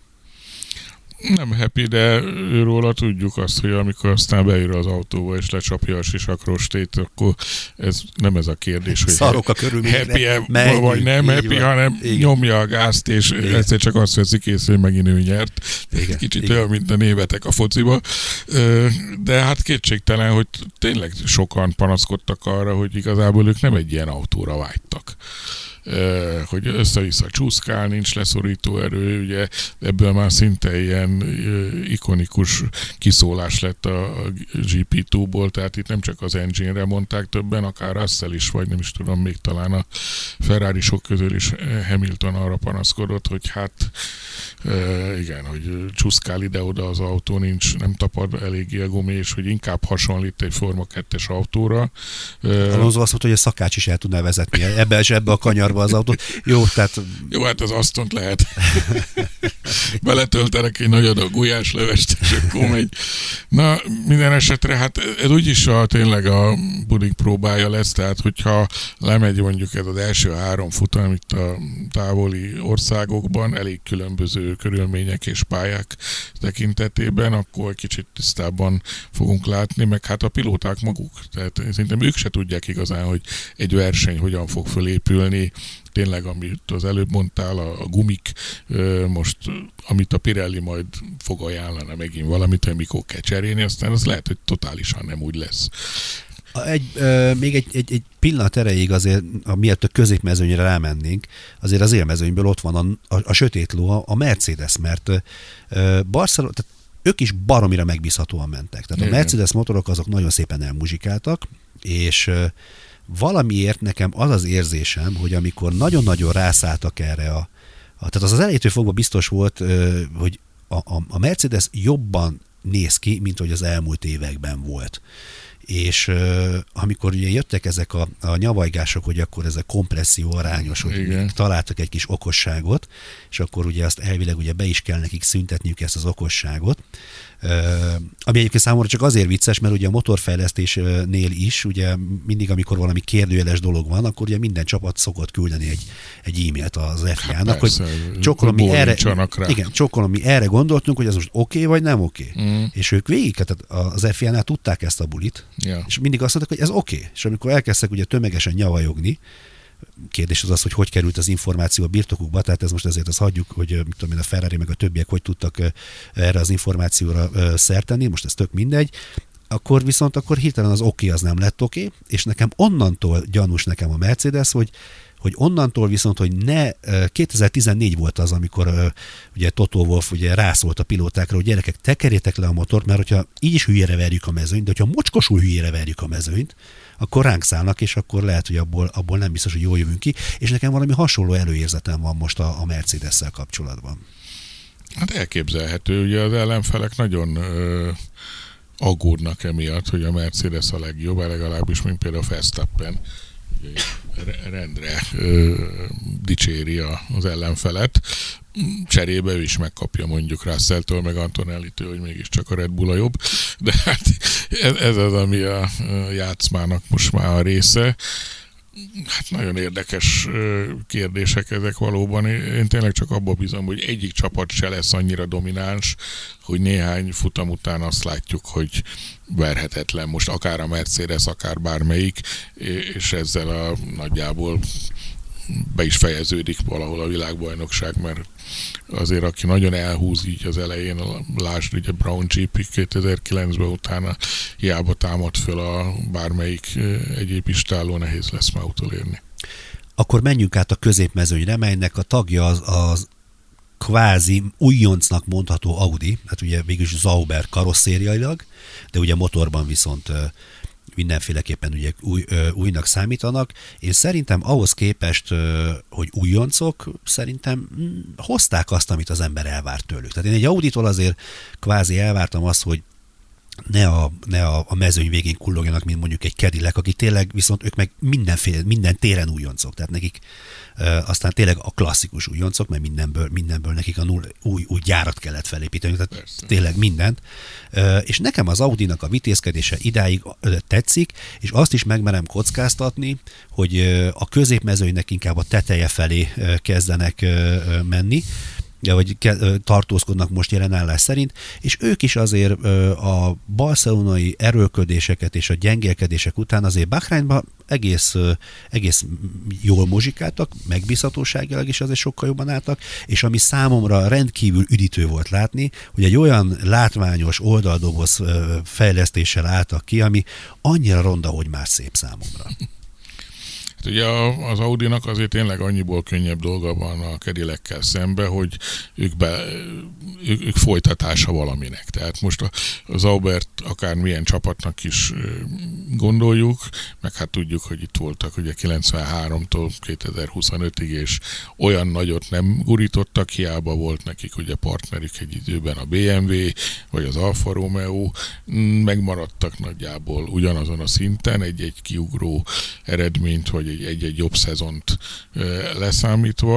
Nem happy, de őróla tudjuk azt, hogy amikor aztán beír az autóba és lecsapja a sisakrostét, akkor ez nem ez a kérdés, hogy szarok a körülményekre, happy vagy nem happy, van. hanem igen. nyomja a gázt, és igen. egyszer csak azt veszik észre, hogy megint ő nyert. Igen. Kicsit igen. olyan, mint a németek a fociba. De hát kétségtelen, hogy tényleg sokan panaszkodtak arra, hogy igazából ők nem egy ilyen autóra vágytak. Hogy össze-vissza csúszkál, nincs leszorító erő, ugye ebből már szinte ilyen ikonikus kiszólás lett a gé pé kettőból, tehát itt nem csak az engine-re mondták többen, akár Russell is, vagy nem is tudom, még talán a Ferrari-sok közül is Hamilton arra panaszkodott, hogy hát igen, hogy csúszkál ide-oda az autó, nincs, nem tapad eléggé a gumi, és hogy inkább hasonlít egy Forma kettes autóra. Alonso azt mondta, hogy a szakács is el tudná vezetni ebbe és ebbe a kanyarba az autót. Jó, tehát... Jó, hát az Astont lehet. beletöltenek egy nagy adag gulyáslevest, és akkor megy. Na, minden esetre, hát ez úgyis a, tényleg a puding próbája lesz, tehát hogyha lemegy mondjuk ez az első három futam itt a távoli országokban, elég különböző körülmények és pályák tekintetében, akkor kicsit tisztában fogunk látni, meg hát a pilóták maguk, tehát szerintem ők se tudják igazán, hogy egy verseny hogyan fog fölépülni, tényleg, amit az előbb mondtál, a, a gumik, most, amit a Pirelli majd fog ajánlani megint valamit, hogy mikor kell cserélni, aztán az lehet, hogy totálisan nem úgy lesz. Egy, ö, még egy, egy, egy pillanat erejéig azért, miatt a középmezőnyre rámennénk, azért az élmezőnyből ott van a, a, a sötét ló, a, a Mercedes, mert ö, Barcelona, tehát ők is baromira megbízhatóan mentek. Tehát igen. A Mercedes motorok azok nagyon szépen elmuzsikáltak, és ö, valamiért nekem az az érzésem, hogy amikor nagyon-nagyon rászálltak erre a, a tehát az az elejétől fogva biztos volt, ö, hogy a, a, a Mercedes jobban néz ki, mint hogy az elmúlt években volt. És uh, amikor ugye jöttek ezek a, a nyavajgások, hogy akkor ez a kompresszió arányos, hogy találtak egy kis okosságot, és akkor ugye azt elvileg ugye be is kell nekik szüntetniük ezt az okosságot, uh, ami egyébként számomra csak azért vicces, mert ugye a motorfejlesztésnél is, ugye mindig, amikor valami kérdőjeles dolog van, akkor ugye minden csapat szokott küldeni egy, egy e-mailt az ef i á-nak, hogy csokkolom, mi erre, igen, csokkolom, mi erre gondoltunk, hogy ez most oké, okay, vagy nem oké. Okay. Mm. És ők végig, tehát az ef i á-nál tudták ezt a bulit, yeah. És mindig azt mondták, hogy ez oké. Okay. És amikor elkezdtek ugye tömegesen nyavajogni, kérdés az az, hogy hogy került az információ a birtokukba, tehát ez most ezért azt hagyjuk, hogy mit tudom én, a Ferrari meg a többiek hogy tudtak erre az információra szert tenni, most ez tök mindegy, akkor viszont akkor hirtelen az oké, okay, az nem lett oké, okay, és nekem onnantól gyanús nekem a Mercedes, hogy hogy onnantól viszont, hogy ne, kétezer-tizennégy volt az, amikor ugye Toto Wolff ugye rászólt a pilótákra, hogy gyerekek, tekerjétek le a motort, mert hogyha így is hülyére verjük a mezőnyt, de hogyha mocskosul hülyére verjük a mezőnyt, akkor ránk szállnak, és akkor lehet, hogy abból, abból nem biztos, hogy jól jövünk ki, és nekem valami hasonló előérzetem van most a, a Mercedes-szel kapcsolatban. Hát elképzelhető, ugye az ellenfelek nagyon ö, aggódnak emiatt, hogy a Mercedes a legjobb, legalábbis, mint például Verstappen. Rendre ö, dicséri a, az ellenfelet. Cserébe ő is megkapja mondjuk Russelltől, meg Antonellitől, hogy mégiscsak a Red Bull a jobb. De hát ez, ez az, ami a játszmának most már a része. Hát nagyon érdekes kérdések ezek valóban. Én tényleg csak abba bízom, hogy egyik csapat se lesz annyira domináns, hogy néhány futam után azt látjuk, hogy verhetetlen most akár a Mercedes, akár bármelyik, és ezzel a nagyjából be is fejeződik valahol a világbajnokság, mert azért aki nagyon elhúz így az elején, lásd ugye Brown gé pé kétezer-kilencben utána hiába támad föl a bármelyik egyéb istáló, nehéz lesz már utolérni. Akkor menjünk át a középmezőnyre, melynek a tagja az, az kvázi újoncnak mondható Audi, hát ugye végülis Sauber karosszériailag, de ugye motorban viszont mindenféleképpen ugye új, ö, újnak számítanak. Én szerintem ahhoz képest, ö, hogy újoncok, szerintem hm, hozták azt, amit az ember elvárt tőlük. Tehát én egy Auditól azért kvázi elvártam azt, hogy ne a, ne a, a mezőny végén kullogjanak, mint mondjuk egy Cadillac, aki tényleg, viszont ők meg mindenféle, minden téren újoncok, tehát nekik ö, aztán tényleg a klasszikus újoncok, mert mindenből, mindenből nekik a null, új, új gyárat kellett felépíteni, tehát persze. Tényleg mindent. Ö, és nekem az Audinak a vitézkedése idáig ö, tetszik, és azt is megmerem kockáztatni, hogy ö, a középmezőnynek inkább a teteje felé ö, kezdenek ö, ö, menni, vagy tartózkodnak most jelen állás szerint, és ők is azért a barcelonai erőlködéseket és a gyengélkedések után azért Bahreinban egész, egész jól muzsikáltak, megbízhatóságilag is azért sokkal jobban álltak, és ami számomra rendkívül üdítő volt látni, hogy egy olyan látványos oldaldoboz fejlesztéssel álltak ki, ami annyira ronda, hogy már szép számomra. Ugye az Audinak azért tényleg annyiból könnyebb dolga van a Cadillac-kel szembe, hogy ők, be, ők, ők folytatása valaminek. Tehát most az Aubert akármilyen csapatnak is gondoljuk, meg hát tudjuk, hogy itt voltak ugye kilencvenháromtól kétezer-huszonötig, és olyan nagyot nem gurítottak, hiába volt nekik ugye partnerük egy időben a bé em vé, vagy az Alfa Romeo, megmaradtak nagyjából ugyanazon a szinten, egy-egy kiugró eredményt, vagy egy-egy jobb szezont leszámítva,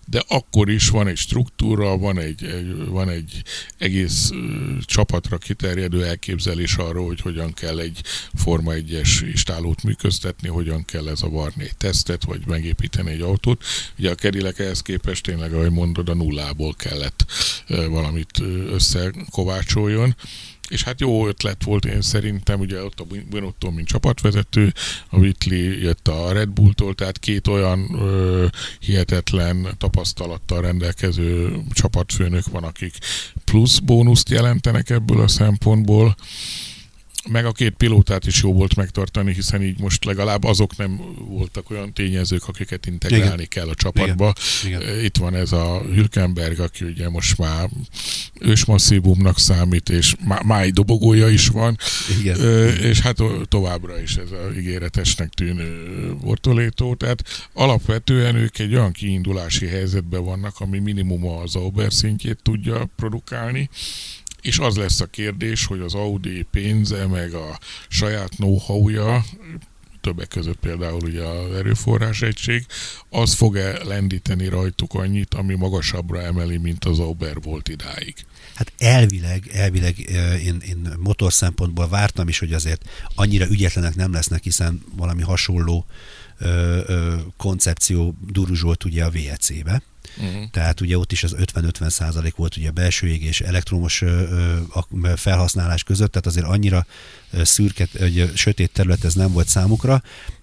de akkor is van egy struktúra, van egy, egy, van egy egész csapatra kiterjedő elképzelés arról, hogy hogyan kell egy Forma egyes istálót működtetni, hogyan kell ez a varni egy tesztet, vagy megépíteni egy autót. Ugye a Cadillac ehhez képest tényleg, ahogy mondod, a nullából kellett valamit összekovácsoljon. És hát jó ötlet volt, én szerintem, ugye ott a Binotto, mint csapatvezető, a Whitley jött a Red Bulltól, tehát két olyan ö, hihetetlen tapasztalattal rendelkező csapatfőnök van, akik plusz bónuszt jelentenek ebből a szempontból. Meg a két pilótát is jó volt megtartani, hiszen így most legalább azok nem voltak olyan tényezők, akiket integrálni Igen. kell a csapatba. Igen. Igen. Itt van ez a Hülkenberg, aki ugye most már ősmasszívumnak számít, és máj dobogója is van. Igen. És hát továbbra is ez a ígéretesnek tűnő Bortoleto. Tehát alapvetően ők egy olyan kiindulási helyzetben vannak, ami minimum az Sauber szintjét tudja produkálni. És az lesz a kérdés, hogy az Audi pénze, meg a saját know-how-ja, többek között például ugye az erőforrás egység, az fog-e lendíteni rajtuk annyit, ami magasabbra emeli, mint az Sauber volt idáig. Hát elvileg, elvileg én, én motor szempontból vártam is, hogy azért annyira ügyetlenek nem lesznek, hiszen valami hasonló ö, ö, koncepció duruzsolt ugye a vé e cé-be. Uh-huh. Tehát ugye ott is az ötven-ötven százalék volt ugye a belső ég és elektromos ö, ö, felhasználás között, tehát azért annyira ö, szürke, ö, sötét terület ez nem volt számukra,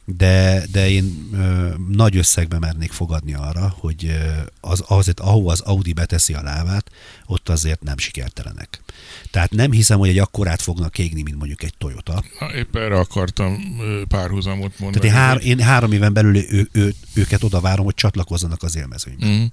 de, de én ö, nagy összegbe mernék fogadni arra, hogy ö, az, azért, ahova az Audi beteszi a lábát, ott azért nem sikertelenek. Tehát nem hiszem, hogy egy akkorát fognak égni, mint mondjuk egy Toyota. Na, épp erre akartam párhuzamot mondani. Tehát én, hár, én három éven belül ő, ő, őket oda várom, hogy csatlakozzanak az élmezőnybe. Mm.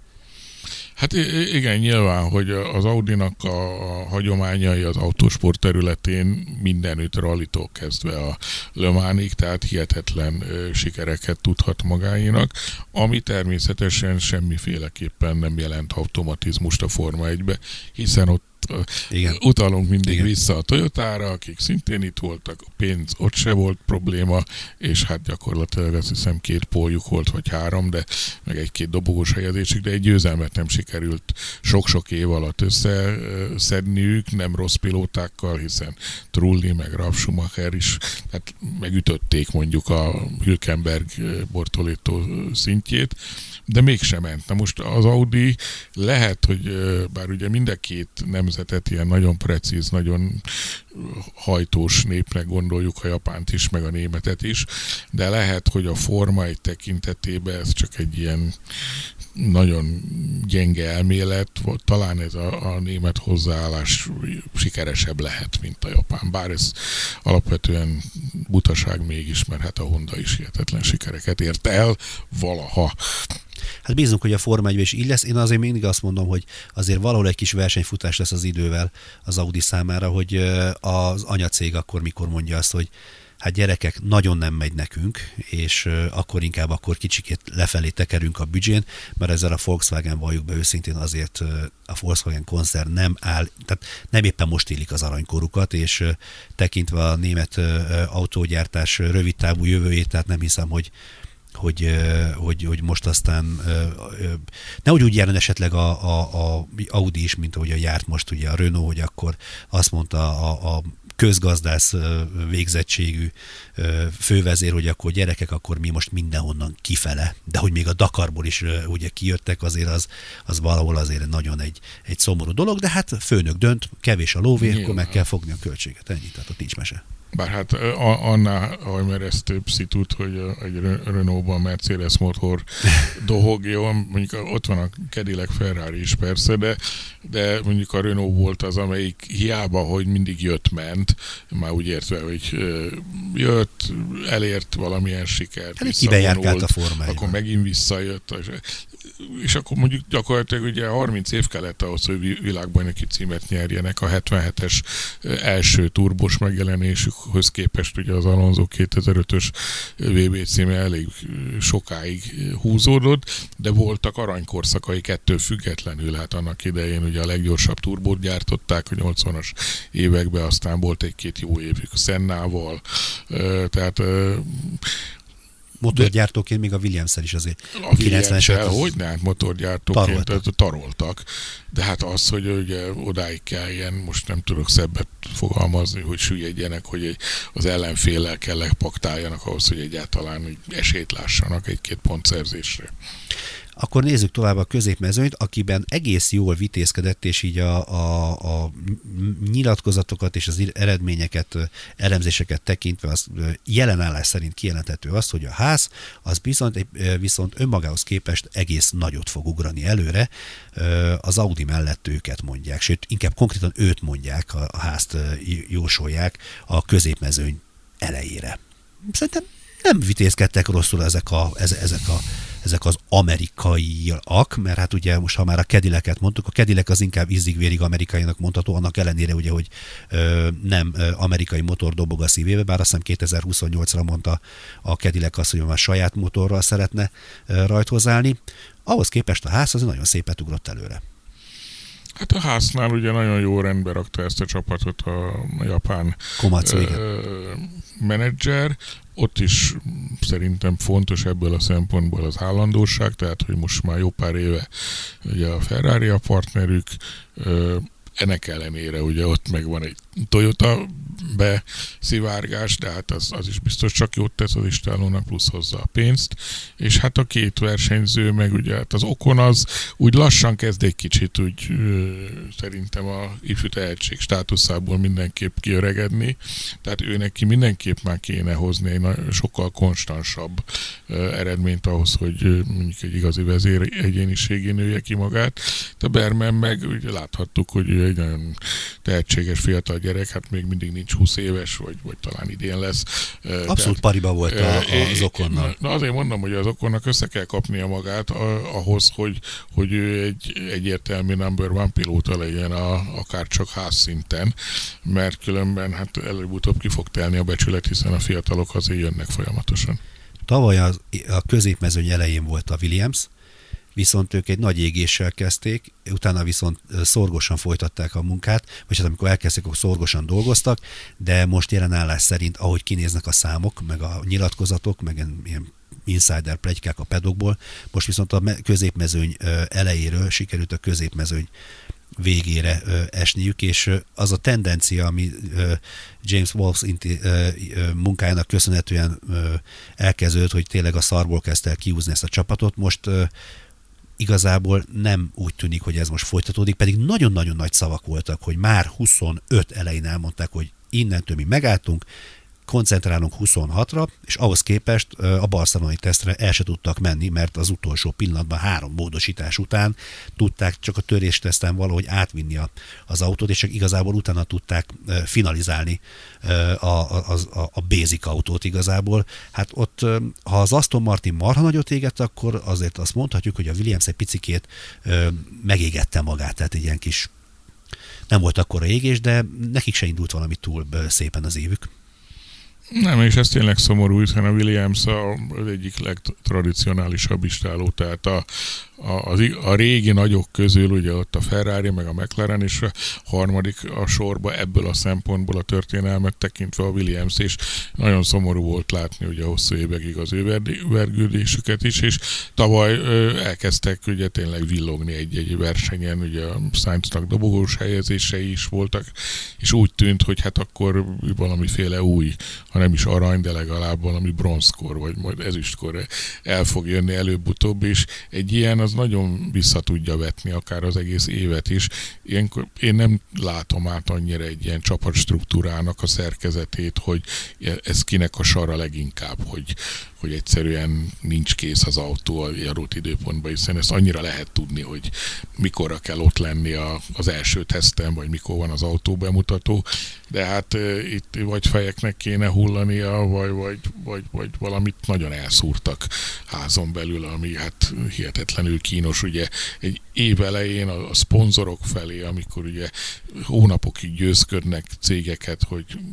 Hát igen, nyilván, hogy az Audinak a hagyományai az autósport területén mindenütt rallitól kezdve a Le Manig, tehát hihetetlen sikereket tudhat magáénak, ami természetesen semmiféleképpen nem jelent automatizmust a Forma egybe, hiszen ott Igen. utalunk mindig Igen. vissza a Toyotára, akik szintén itt voltak, a pénz ott se volt probléma, és hát gyakorlatilag azt hiszem két póljuk volt, vagy három, de meg egy-két dobogós helyezésük, de egy győzelmet nem sikerült sok-sok év alatt összeszedniük, nem rossz pilótákkal, hiszen Trulli, meg Ralf Schumacher is, tehát megütötték mondjuk a Hülkenberg Bortoleto szintjét, de mégsem ment. Na most az Audi lehet, hogy bár ugye mind a két nemzetet ilyen nagyon precíz, nagyon hajtós népnek gondoljuk, a japánt is, meg a németet is, de lehet, hogy a Forma egy tekintetében ez csak egy ilyen nagyon gyenge elmélet, talán ez a, a német hozzáállás sikeresebb lehet, mint a japán. Bár ez alapvetően butaság mégis, mert hát a Honda is hihetetlen sikereket ért el valaha. Hát bízunk, hogy a Forma egyben is így lesz. Én azért mindig azt mondom, hogy azért valahol egy kis versenyfutás lesz az idővel az Audi számára, hogy az anyacég akkor mikor mondja azt, hogy hát gyerekek, nagyon nem megy nekünk, és akkor inkább akkor kicsikét lefelé tekerünk a büdzsén, mert ezzel a Volkswagen, valljuk be őszintén, azért a Volkswagen koncern nem áll, tehát nem éppen most élik az aranykorukat, és tekintve a német autógyártás rövidtávú jövőjét, tehát nem hiszem, hogy Hogy, hogy, hogy most aztán nehogy úgy járna esetleg a, a, a Audi is, mint ahogy a járt most ugye a Renault, hogy akkor azt mondta a, a közgazdász végzettségű fővezér, hogy akkor gyerekek, akkor mi most mindenhonnan kifele, de hogy még a Dakarból is ugye kijöttek, azért az, az valahol azért nagyon egy, egy szomorú dolog, de hát főnök dönt, kevés a lóvé, Nyilván. Akkor meg kell fogni a költséget, ennyi, tehát ott nincs mese. Bár hát annál hajmeresztőbb szitut, hogy egy Renault-ban Mercedes motor dohogjon, mondjuk ott van a Cadillac, Ferrari is persze, de, de mondjuk a Renault volt az, amelyik hiába, hogy mindig jött-ment, már úgy értve, hogy jött, elért valamilyen sikert, hát kibejárkált a formájában. Akkor megint visszajött, és akkor mondjuk gyakorlatilag ugye harminc év kellett ahhoz, hogy világbajnoki címet nyerjenek, a hetvenhetes első turbos megjelenésükhöz képest ugye az Alonso kétezer-ötös vé bé címe elég sokáig húzódott, de voltak aranykorszakai kettő függetlenül, hát annak idején ugye a leggyorsabb turbót gyártották a nyolcvanas években, aztán volt egy-két jó évük Sennával, tehát motorgyártóként még a Williams-el is azért a kilencvenes hogy ne, hát motorgyártóként taroltak. taroltak. De hát az, hogy ugye odáig kell ilyen, most nem tudok szebbet fogalmazni, hogy süllyedjenek, hogy az ellenféllel kell paktáljanak ahhoz, hogy egyáltalán esélyt lássanak egy-két pontszerzésre. Akkor nézzük tovább a középmezőnyt, akiben egész jól vitézkedett, és így a, a, a nyilatkozatokat és az eredményeket, elemzéseket tekintve az jelenállás szerint kijelenthető az, hogy a ház az viszont, viszont önmagához képest egész nagyot fog ugrani előre. Az Audi mellett őket mondják, sőt, inkább konkrétan őt mondják, a, a házt jósolják a középmezőny elejére. Szerintem nem vitézkedtek rosszul ezek, a, ezek, a, ezek az amerikaiak, mert hát ugye most ha már a Cadillacet mondtuk, a Cadillac az inkább ízig-vérig amerikainak mondható, annak ellenére ugye, hogy ö, nem ö, amerikai motor dobog a szívébe, bár azt hiszem kétezer-huszonnyolcra mondta a Cadillac azt, hogy már saját motorral szeretne ö, rajthozállni. Ahhoz képest a ház az nagyon szépet ugrott előre. Hát a háznál ugye nagyon jó rendbe rakta ezt a csapatot a japán ö, menedzser. Ott is szerintem fontos ebből a szempontból az állandóság, tehát hogy most már jó pár éve ugye a Ferrari a partnerük, ö, ennek ellenére ugye ott megvan egy Toyota beszivárgás, de hát az, az is biztos csak jót tesz az istálónak, plusz hozzá a pénzt, és hát a két versenyző, meg ugye hát az Ocon az úgy lassan kezd egy kicsit úgy ö, szerintem a ifjú tehetség státuszából mindenképp kiöregedni, tehát ő neki mindenképp már kéne hozni egy sokkal konstansabb ö, eredményt ahhoz, hogy ö, mondjuk egy igazi vezér egyéniségé nője ki magát. A Berman meg ugye láthattuk, hogy ő egy nagyon tehetséges fiatal gyerek, hát még mindig nincs húsz éves, vagy, vagy talán idén lesz. Abszolút Tehát, pariba volt a, az Oconnal. Na azért mondom, hogy az Oconnak össze kell kapnia magát ahhoz, hogy, hogy ő egy egyértelmű number one pilóta legyen a, akár csak házszinten, mert különben hát előbb-utóbb ki fog telni a becsület, hiszen a fiatalok azért jönnek folyamatosan. Tavaly az, a középmezőny elején volt a Williams, viszont ők egy nagy égéssel kezdték, utána viszont szorgosan folytatták a munkát, vagy hát amikor elkezdték, akkor szorgosan dolgoztak, de most jelen állás szerint, ahogy kinéznek a számok, meg a nyilatkozatok, meg ilyen insider pletykák a pedokból, most viszont a középmezőny elejéről sikerült a középmezőny végére esniük, és az a tendencia, ami James Wolfe munkájának köszönhetően elkezdődött, hogy tényleg a szarból kezdte el kiúzni ezt a csapatot, most igazából nem úgy tűnik, hogy ez most folytatódik, pedig nagyon-nagyon nagy szavak voltak, hogy már huszonöt elején elmondták, hogy innentől mi megálltunk, koncentrálunk huszonhatra, és ahhoz képest a barcelonai tesztre el se tudtak menni, mert az utolsó pillanatban három módosítás után tudták csak a törésteszten valahogy átvinni a, az autót, és csak igazából utána tudták finalizálni a, a, a, a basic autót igazából. Hát ott, ha az Aston Martin marha nagyot égett, akkor azért azt mondhatjuk, hogy a Williams egy picikét megégette magát, tehát egy ilyen kis nem volt akkora égés, de nekik se indult valami túl szépen az évük. Nem, és ez tényleg szomorú, hiszen a Williams az egyik legtradicionálisabb istáló, tehát a, a, a régi nagyok közül ugye ott a Ferrari, meg a McLaren, és a harmadik a sorba ebből a szempontból a történelmet tekintve a Williams, és nagyon szomorú volt látni ugye hosszú évekig az ő vergődésüket is, és tavaly ö, elkezdtek ugye tényleg villogni egy-egy versenyen, ugye a Sainznak dobogós helyezései is voltak, és úgy tűnt, hogy hát akkor valamiféle új, ha nem is arany, de legalább valami bronzkor, vagy majd ezüstkor el fog jönni előbb-utóbb, és egy ilyen az nagyon vissza tudja vetni akár az egész évet is. Ilyenkor én nem látom át annyira egy ilyen csapatstruktúrának a szerkezetét, hogy ez kinek a sara leginkább, hogy, hogy egyszerűen nincs kész az autó a adott időpontban, hiszen ezt annyira lehet tudni, hogy mikorra kell ott lenni a, az első teszten, vagy mikor van az autó bemutató, de hát e, itt vagy fejeknek kéne hullania, vagy, vagy, vagy, vagy valamit nagyon elszúrtak házon belül, ami hát hihetetlenül kínos, ugye egy év elején a, a szponzorok felé, amikor ugye hónapokig győzködnek cégeket, hogy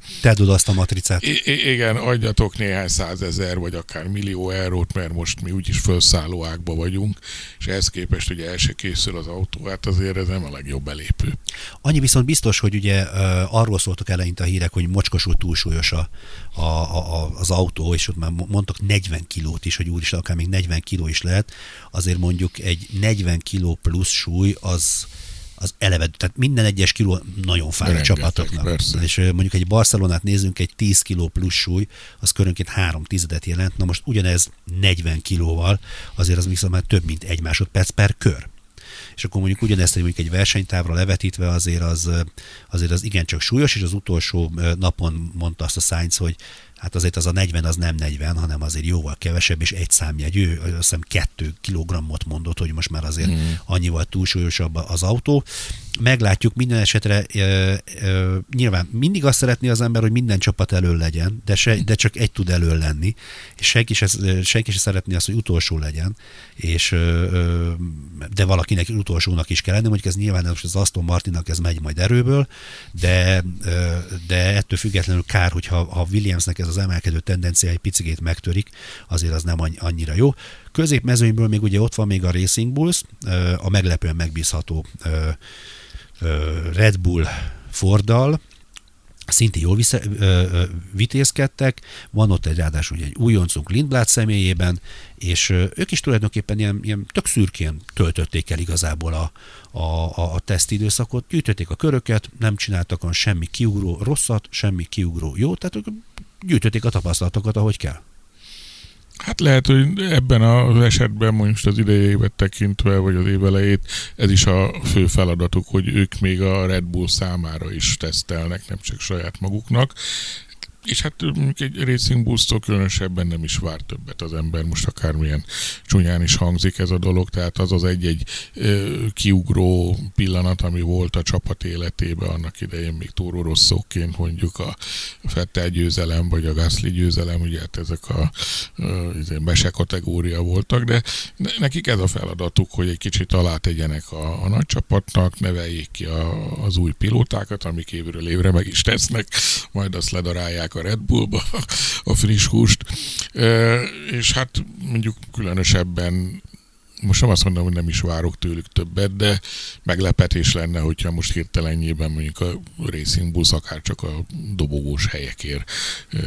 Te tudod azt a matricát. I- igen, adjatok néhány százezer, vagy akár millió eurót, mert most mi úgyis felszálló ágba vagyunk, és ehhez képest ugye el se készül az autó, hát azért ez nem a legjobb belépő. Annyi viszont biztos, hogy ugye arról szóltak eleinte a hírek, hogy mocskosul túlsúlyos a, a, a, az autó, és ott már mondtak negyven kilót is, hogy úristen, akár még negyven kiló is lehet, azért mondjuk egy negyven kiló plusz súly az az eleve, tehát minden egyes kiló nagyon fáj a csapatoknak. Persze. És mondjuk egy Barcelonát nézzünk, egy tíz kiló plusz súly, az körönként három tizedet jelent, na most ugyanez negyven kilóval, azért az viszont már több, mint egy másodperc per kör. És akkor mondjuk ugyanezt, hogy mondjuk egy versenytávra levetítve azért az, azért az igencsak súlyos, és az utolsó napon mondta azt a Sainz, hogy hát azért az a negyven az nem negyven, hanem azért jóval kevesebb, és egy számjegy. Ő azt hiszem kettő kilogrammot mondott, hogy most már azért mm. annyival túlsúlyosabb az autó. Meglátjuk, minden esetre e, e, nyilván mindig azt szeretné az ember, hogy minden csapat elől legyen, de, se, de csak egy tud elől lenni, és senki se, senki se szeretné azt, hogy utolsó legyen, és, e, de valakinek utolsónak is kell lenni, mondjuk ez nyilván az Aston Martinnak ez megy majd erőből, de, de ettől függetlenül kár, hogyha ha Williamsnek ez az emelkedő tendencia egy picikét megtörik, azért az nem annyira jó. Középmezőnyből még ugye ott van még a Racing Bulls, a meglepően megbízható Red Bull Forddal, szintén jól vissza, ö, ö, vitézkedtek, van ott egy ráadásul egy újoncunk Lindblad személyében, és ö, ők is tulajdonképpen ilyen, ilyen tök szürkén töltötték el igazából a, a, a, a tesztidőszakot, gyűjtötték a köröket, nem csináltak olyan semmi kiugró rosszat, semmi kiugró jó, tehát ők gyűjtötték a tapasztalatokat, ahogy kell. Hát lehet, hogy ebben az esetben most az idejévet tekintve, vagy az év elejét, ez is a fő feladatuk, hogy ők még a Red Bull számára is tesztelnek, nem csak saját maguknak. És hát egy Racing Bulls-tól különösebben nem is vár többet az ember, most akármilyen csúnyán is hangzik ez a dolog, tehát az az egy-egy kiugró pillanat, ami volt a csapat életében annak idején még Toro Rosszóként, mondjuk a Vettel győzelem, vagy a Gasly győzelem, ugye hát ezek a, a mese kategória voltak, de nekik ez a feladatuk, hogy egy kicsit alá tegyenek a, a nagy csapatnak, neveljék ki a, az új pilótákat, amik évről évre meg is tesznek, majd azt ledarálják a Red Bullba a friss húst, e, és hát mondjuk különösebben most nem azt mondom, hogy nem is várok tőlük többet, de meglepetés lenne, hogyha most hirtelenjében mondjuk a Racing Bulls akár csak a dobogós helyekért e,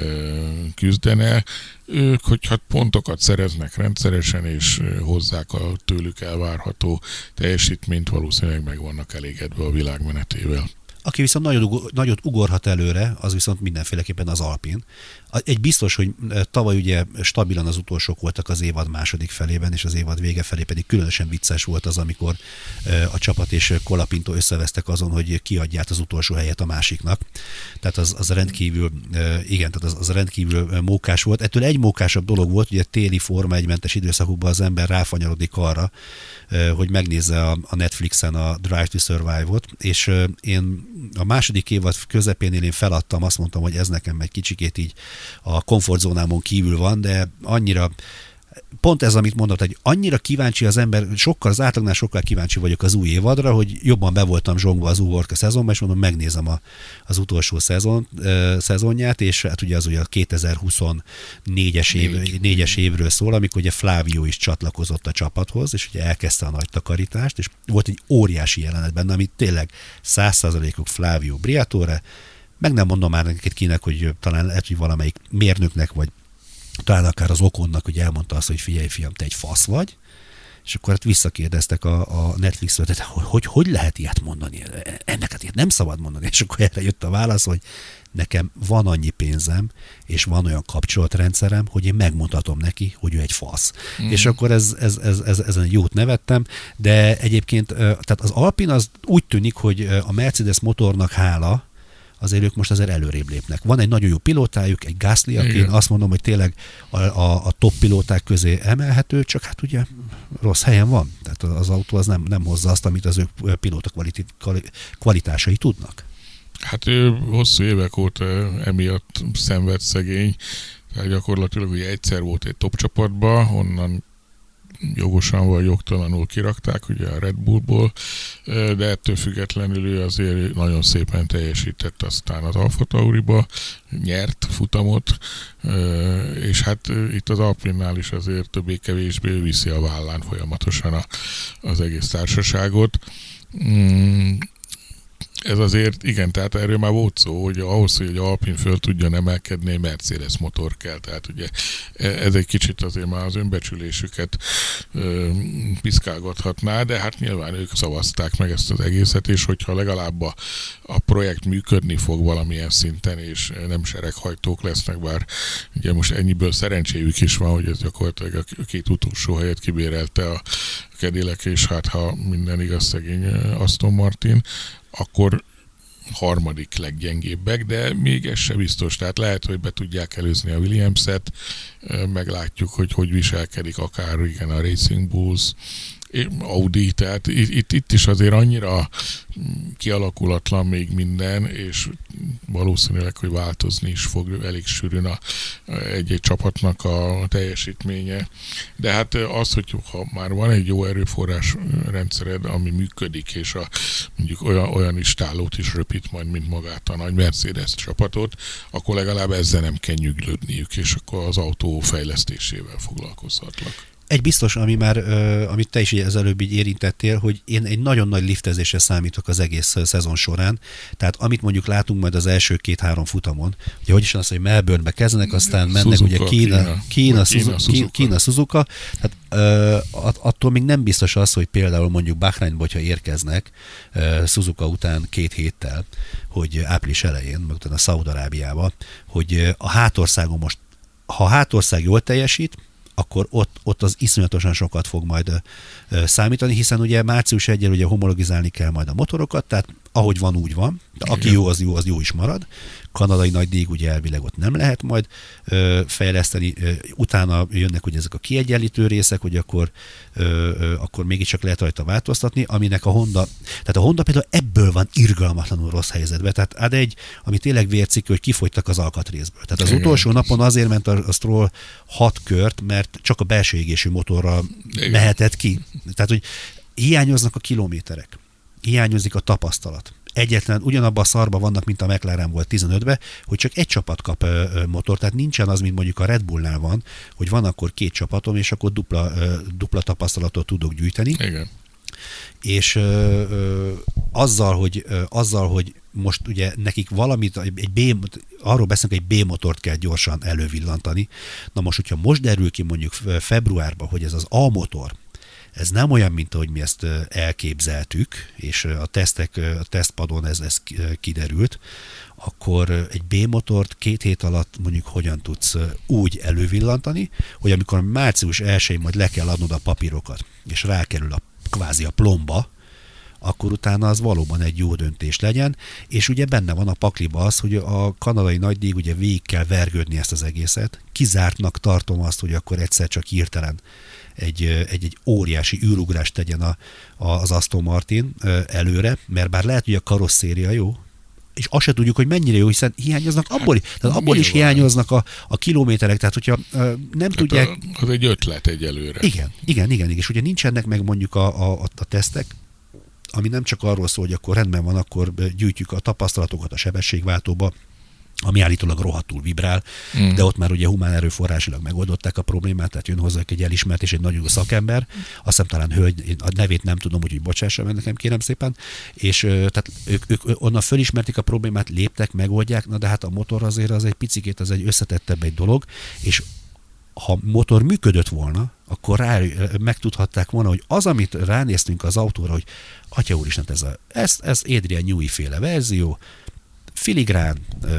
küzdene. Ők, hogyha pontokat szereznek rendszeresen, és hozzák a tőlük elvárható teljesítményt, valószínűleg meg vannak elégedve a világmenetével. Aki viszont nagyot, nagyot ugorhat előre, az viszont mindenféleképpen az Alpine. Egy biztos, hogy tavaly ugye stabilan az utolsók voltak az évad második felében, és az évad vége felé pedig különösen vicces volt az, amikor a csapat és Colapinto összevesztek azon, hogy kiadja át az utolsó helyet a másiknak. Tehát az, az rendkívül, igen, tehát az, az rendkívül mókás volt. Ettől egy mókásabb dolog volt, ugye téli Forma egy mentes időszakokban az ember ráfanyarodik arra, hogy megnézze a, a Netflixen a Drive to Survive-ot, és én a második évad közepénél én feladtam, azt mondtam, hogy ez nekem egy kicsikét így a komfortzónámon kívül van, de annyira, pont ez, amit mondott, hogy annyira kíváncsi az ember, sokkal, az átlagnál sokkal kíváncsi vagyok az új évadra, hogy jobban be voltam zsongva az Uvorka szezonban, és mondom, megnézem a, az utolsó szezon, uh, szezonját, és hát ugye az ugye a kétezer-huszonnégyes év, négyes évről szól, amikor ugye Flavio is csatlakozott a csapathoz, és ugye elkezdte a nagy takarítást, és volt egy óriási jelenet benne, amit tényleg száz százalékuk Flavio Briatore, meg nem mondom már neked kinek, hogy talán lehet, hogy valamelyik mérnöknek, vagy talán akár az Okonnak, hogy elmondta azt, hogy figyelj fiam, te egy fasz vagy, és akkor hát visszakérdeztek a, a Netflixről, hogy, hogy hogy lehet ilyet mondani, ennek hát ilyet nem szabad mondani, és akkor erre jött a válasz, hogy nekem van annyi pénzem, és van olyan kapcsolatrendszerem, hogy én megmutatom neki, hogy ő egy fasz. Mm. És akkor ez, ez, ez, ez, ezen jót nevettem, de egyébként tehát az Alpine az úgy tűnik, hogy a Mercedes motornak hála, azért ők most azért előrébb lépnek. Van egy nagyon jó pilótájuk, egy Gasly, aki én azt mondom, hogy tényleg a, a, a top pilóták közé emelhető, csak hát ugye rossz helyen van. Tehát az autó az nem, nem hozza azt, amit az ő pilóta kvaliti, kvalitásai tudnak. Hát ő hosszú évek óta emiatt szenved szegény. Tehát gyakorlatilag ugye egyszer volt egy top csapatban, onnan jogosan vagy jogtalanul kirakták, ugye a Red Bullból, de ettől függetlenül ő azért nagyon szépen teljesített aztán az Alfa Tauriba, nyert futamot, és hát itt az Alpinnál is azért többé-kevésbé viszi a vállán folyamatosan a, az egész társaságot. Mm. Ez azért, igen, tehát erről már volt szó, hogy ahhoz, hogy egy Alpin föl tudjon emelkedni, Mercedes motor kell. Tehát ugye ez egy kicsit azért már az önbecsülésüket ö, piszkálgathatná, de hát nyilván ők szavazták meg ezt az egészet, és hogyha legalább a, a projekt működni fog valamilyen szinten, és nem sereghajtók lesznek, bár ugye most ennyiből szerencséjük is van, hogy ez gyakorlatilag a két utolsó helyet kibérelte a Cadillac, és hát ha minden igaz, szegény Aston Martin, akkor harmadik leggyengébbek, de még ez se biztos. Tehát lehet, hogy be tudják előzni a Williams-et, meglátjuk, hogy hogy viselkedik akár igen a Racing Bulls, Audi, tehát itt, itt is azért annyira kialakulatlan még minden, és valószínűleg, hogy változni is fog elég sűrűn a, egy-egy csapatnak a teljesítménye. De hát az, hogy ha már van egy jó erőforrás rendszered, ami működik, és a, mondjuk olyan, olyan istálót is röpít majd, mint magát a nagy Mercedes csapatot, akkor legalább ezzel nem kell nyüglődniük, és akkor az autó fejlesztésével foglalkozhatlak. Egy biztos, ami már, uh, amit te is az előbb így érintettél, hogy én egy nagyon nagy liftezésre számítok az egész szezon során. Tehát amit mondjuk látunk majd az első két-három futamon, ugye hogy is van az, hogy Melbournebe kezdenek, aztán mennek Suzuka, ugye Kína, Kína, Kína, Kína, Kína, Kína Suzuka. Tehát uh, attól még nem biztos az, hogy például mondjuk Bahrainba, hogyha érkeznek uh, Suzuka után két héttel, hogy április elején, meg utána Szaúd-Arábiába, hogy uh, a hátországon most, ha a hátország jól teljesít, akkor ott, ott az iszonyatosan sokat fog majd ö, számítani, hiszen ugye március elején ugye homologizálni kell majd a motorokat, tehát ahogy van, úgy van. De aki jó, az jó, az jó is marad. Kanadai nagydíj ugye elvileg ott nem lehet majd ö, fejleszteni. Ö, utána jönnek ugye ezek a kiegyenlítő részek, hogy akkor, ö, ö, akkor mégiscsak lehet rajta változtatni, aminek a Honda, tehát a Honda például ebből van irgalmatlanul rossz helyzetben. Tehát ad egy, ami tényleg vércikk, hogy kifogytak az alkatrészből. Tehát az igen. Utolsó napon azért ment a, a Stroll hat kört, mert csak a belső égésű motorral igen. mehetett ki. Tehát, hogy hiányoznak a kilométerek. Hiányozik a tapasztalat. Egyetlen ugyanabban a szarban vannak, mint a McLaren volt tizenötben, hogy csak egy csapat kap ö, ö, motor, tehát nincsen az, mint mondjuk a Red Bullnál van, hogy van akkor két csapatom, és akkor dupla, ö, dupla tapasztalatot tudok gyűjteni. Igen. És ö, ö, azzal, hogy, ö, azzal, hogy most ugye nekik valamit, egy B, arról beszélünk, egy B-motort kell gyorsan elővillantani. Na most, hogyha most derül ki mondjuk februárban, hogy ez az A-motor, ez nem olyan, mint ahogy mi ezt elképzeltük, és a tesztek, a tesztpadon ez, ez kiderült, akkor egy B-motort két hét alatt mondjuk hogyan tudsz úgy elővillantani, hogy amikor március elsején majd le kell adnod a papírokat, és rákerül a kvázi a plomba, akkor utána az valóban egy jó döntés legyen, és ugye benne van a pakliba az, hogy a kanadai nagydíj ugye végig kell vergődni ezt az egészet. Kizártnak tartom azt, hogy akkor egyszer csak hirtelen egy, egy, egy óriási űrugrást tegyen a, a, az Aston Martin előre, mert bár lehet, hogy a karosszéria jó, és azt se tudjuk, hogy mennyire jó, hiszen hiányoznak abból, hát, tehát abból is hiányoznak a, a kilométerek, tehát hogyha nem tehát tudják... A, az egy ötlet egyelőre. Igen, igen, igen, és ugye nincsenek meg mondjuk a, a, a tesztek, ami nem csak arról szól, hogy akkor rendben van, akkor gyűjtjük a tapasztalatokat a sebességváltóba, ami állítólag rohadtul vibrál, mm. de ott már ugye humán erőforrásilag megoldották a problémát, tehát jön hozzá egy elismert és egy nagyon jó szakember, azt hiszem talán hölgy, a nevét nem tudom, úgyhogy bocsássa meg nekem, kérem szépen, és tehát ők, ők onnan fölismertik a problémát, léptek, megoldják, na de hát a motor azért az egy picikét, az egy összetettebb egy dolog, és ha motor működött volna, akkor rá, megtudhatták volna, hogy az, amit ránéztünk az autóra, hogy atya úristen, ez, a, ez, ez Adrian Newey féle verzió, filigrán,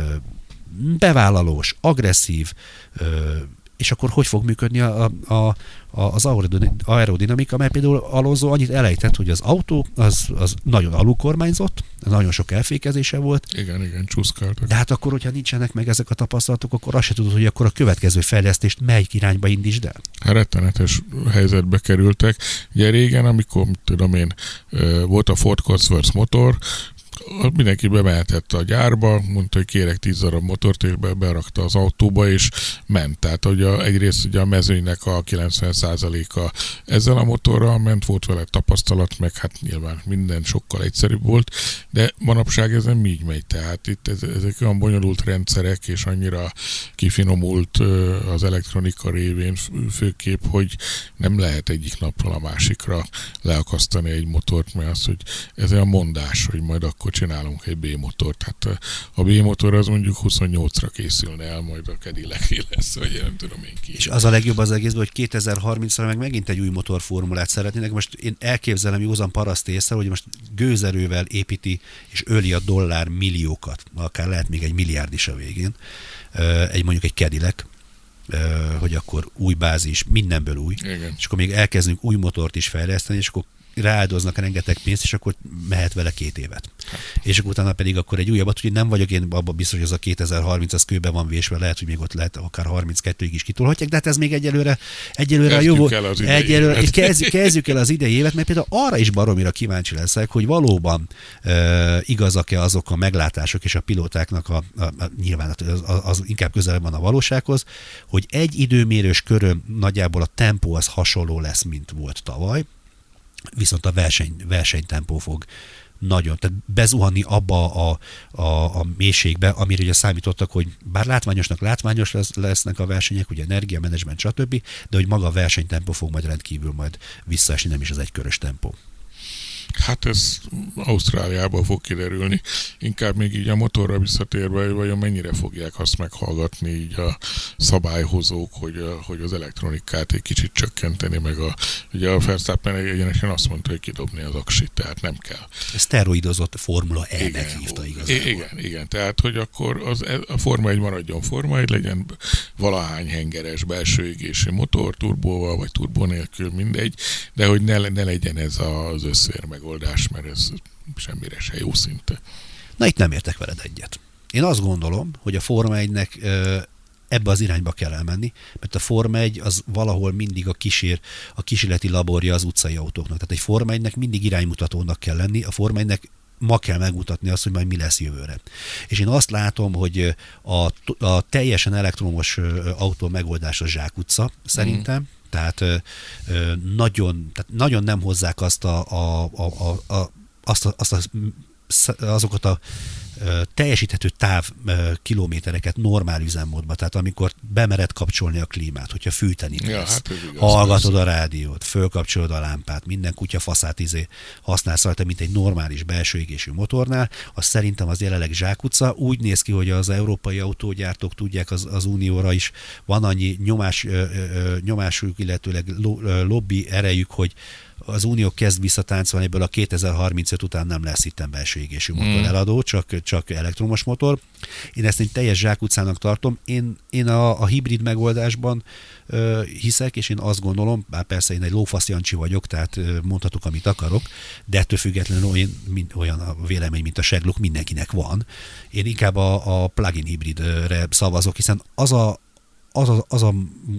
bevállalós, agresszív, és akkor hogy fog működni a, a, a, az aerodinamika, mert például Alonso annyit elejtett, hogy az autó az, az nagyon alulkormányzott, nagyon sok elfékezése volt. Igen, igen, csúszkáltak. De hát akkor, hogyha nincsenek meg ezek a tapasztalatok, akkor azt se tudod, hogy akkor a következő fejlesztést melyik irányba indítsd el. Hát rettenetes helyzetbe kerültek. Ugye régen, amikor, tudom én, volt a Ford Cosworth motor, mindenki bemehetett a gyárba, mondta, hogy kérek tíz darab motort, és be, berakta az autóba, és ment. Tehát hogy a, egyrészt ugye a mezőnynek a kilencven százaléka ezzel a motorral ment, volt vele tapasztalat, meg hát nyilván minden sokkal egyszerűbb volt, de manapság ez nem így megy. Tehát itt ez, ezek olyan bonyolult rendszerek, és annyira kifinomult az elektronika révén főképp, hogy nem lehet egyik napról a másikra leakasztani egy motort, mert az, hogy ez olyan mondás, hogy majd akkor csinálunk egy B-motort. Hát a B-motor az mondjuk huszonnyolcra készülne el, majd a Cadillac lesz, vagy nem tudom én ki. És az a legjobb az egészben, hogy kétezer-harmincra meg megint egy új motorformulát szeretnének. Most én elképzelem józan paraszt észre, hogy most gőzerővel építi és öli a dollár milliókat, akár lehet még egy milliárd is a végén, egy mondjuk egy Cadillac, hogy akkor új bázis, mindenből új, igen. És akkor még elkezdünk új motort is fejleszteni, és akkor rááldoznak rengeteg pénzt, és akkor mehet vele két évet. Hát. És akkor utána pedig akkor egy újabbat, úgyhogy nem vagyok én abban biztos, hogy az a kétezer-harminc az kőbe van vésve, lehet, hogy még ott lehet akár harminckettőig is kitolhatják, de hát ez még egyelőre, egyelőre a jó. Egyelőre, kezdjük, kezdjük el az idei évet, mert például arra is baromira kíváncsi leszek, hogy valóban e, igazak-e azok a meglátások és a pilótáknak a, a, a nyilván az, az inkább közelebb van a valósághoz, hogy egy időmérős körön nagyjából a tempó az hasonló lesz, mint volt tavaly, viszont a verseny, versenytempó fog nagyon, tehát bezuhanni abba a, a, a mélységbe, amire ugye számítottak, hogy bár látványosnak látványos lesz, lesznek a versenyek, ugye energiamenedzsment, stb., de hogy maga a versenytempó fog majd rendkívül majd visszaesni, nem is az egykörös tempó. Hát ez Ausztráliából fog kiderülni. Inkább még így a motorra visszatérve, vajon mennyire fogják azt meghallgatni így a szabályhozók, hogy, a, hogy az elektronikát egy kicsit csökkenteni, meg a, ugye a Verstappen egyenesen azt mondta, hogy kidobni az aksit, tehát nem kell. Szteroidozott Formula E-nek hívta igazából. Igen, igen, tehát hogy akkor az, a Forma egy maradjon Forma egy, legyen valahány hengeres belső égésű motor, turbóval vagy turbó nélkül, mindegy, de hogy ne, ne legyen ez az összér megoldás, mert ez semmire se jó szinte. Na itt nem értek veled egyet. Én azt gondolom, hogy a Forma egynek ebbe az irányba kell elmenni, mert a Forma egy az valahol mindig a kísér, a kísérleti laborja az utcai autóknak. Tehát egy Forma egynek mindig iránymutatónak kell lenni, a Forma egynek ma kell megmutatni azt, hogy majd mi lesz jövőre. És én azt látom, hogy a, a teljesen elektromos autó megoldás a zsákutca, szerintem. Mm. Tehát nagyon, tehát nagyon nem hozzák azt a, a, a, a, a, azt a, azt a, azokat a teljesíthető táv kilométereket normál üzemmódba, tehát amikor bemered kapcsolni a klímát, hogyha fűteni ja, lesz, hát hallgatod a rádiót, fölkapcsolod a lámpát, minden kutya faszát izé használsz rajta, mint egy normális belső égésű motornál, az szerintem az jelenleg zsákutca. Úgy néz ki, hogy az európai autógyártók tudják, az, az Unióra is van annyi nyomás, nyomásuk, illetőleg lobby erejük, hogy az Unió kezd visszatáncolni, ebből a kétezer-harmincöt után nem lesz itten belső égésű motor eladó, csak, csak elektromos motor. Én ezt egy teljes zsákutcának tartom. Én, én a, a hibrid megoldásban ö, hiszek, és én azt gondolom, bár persze én egy lófasz Jancsi vagyok, tehát ö, mondhatok, amit akarok, de ettől függetlenül olyan, mint, olyan a vélemény, mint a Segluk, mindenkinek van. Én inkább a, a plug-in hibridre szavazok, hiszen az a Az a, az a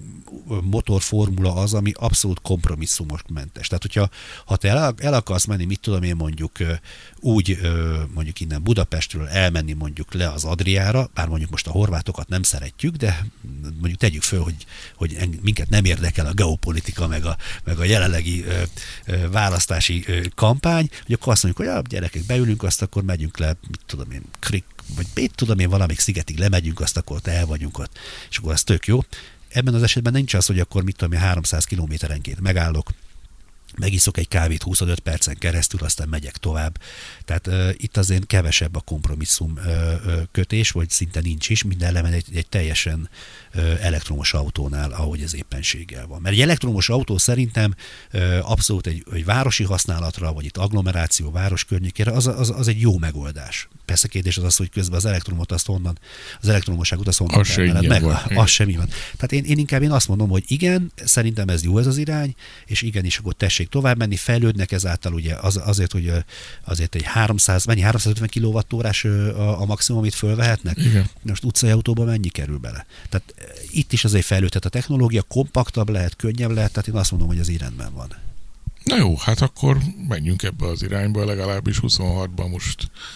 motorformula az, ami abszolút kompromisszumos mentes. Tehát, hogyha ha te el, el akarsz menni, mit tudom én mondjuk úgy, mondjuk innen Budapestről elmenni mondjuk le az Adriára, bár mondjuk most a horvátokat nem szeretjük, de mondjuk tegyük föl, hogy, hogy minket nem érdekel a geopolitika, meg a, meg a jelenlegi ö, ö, választási ö, kampány, hogy akkor azt mondjuk, hogy a gyerekek, beülünk, azt akkor megyünk le, mit tudom én, Krik, vagy mit tudom én, valamelyik szigetig lemegyünk, azt akkor ott el vagyunk ott, és akkor az tök jó. Ebben az esetben nincs az, hogy akkor mit tudom én, háromszáz kilométerenként megállok, megiszok egy kávét huszonöt percen keresztül, aztán megyek tovább. Tehát uh, itt azért kevesebb a kompromisszum uh, uh, kötés, vagy szinte nincs is, minden lemen egy, egy teljesen uh, elektromos autónál, ahogy ez éppenséggel van. Mert egy elektromos autó szerintem uh, abszolút egy, egy városi használatra, vagy itt agglomeráció, város környékére, az, az, az egy jó megoldás. Persze kérdés az az, hogy közben az elektromot azt honnan, az elektromosságot azt honnan termeled meg, van, az semmi van. Tehát én, én inkább én azt mondom, hogy igen, szerintem ez jó ez az irány, és igenis akkor tessék tovább menni, fejlődnek ezáltal ugye az, azért, hogy azért egy háromszáz, mennyi háromszázötven kilowattórás a, a maximum, amit fölvehetnek. Igen. Most utcai autóban mennyi kerül bele? Tehát itt is azért fejlődhet a technológia, kompaktabb lehet, könnyebb lehet, tehát én azt mondom, hogy az így rendben van. Na jó, hát akkor menjünk ebbe az irányba, legalábbis huszonhatban most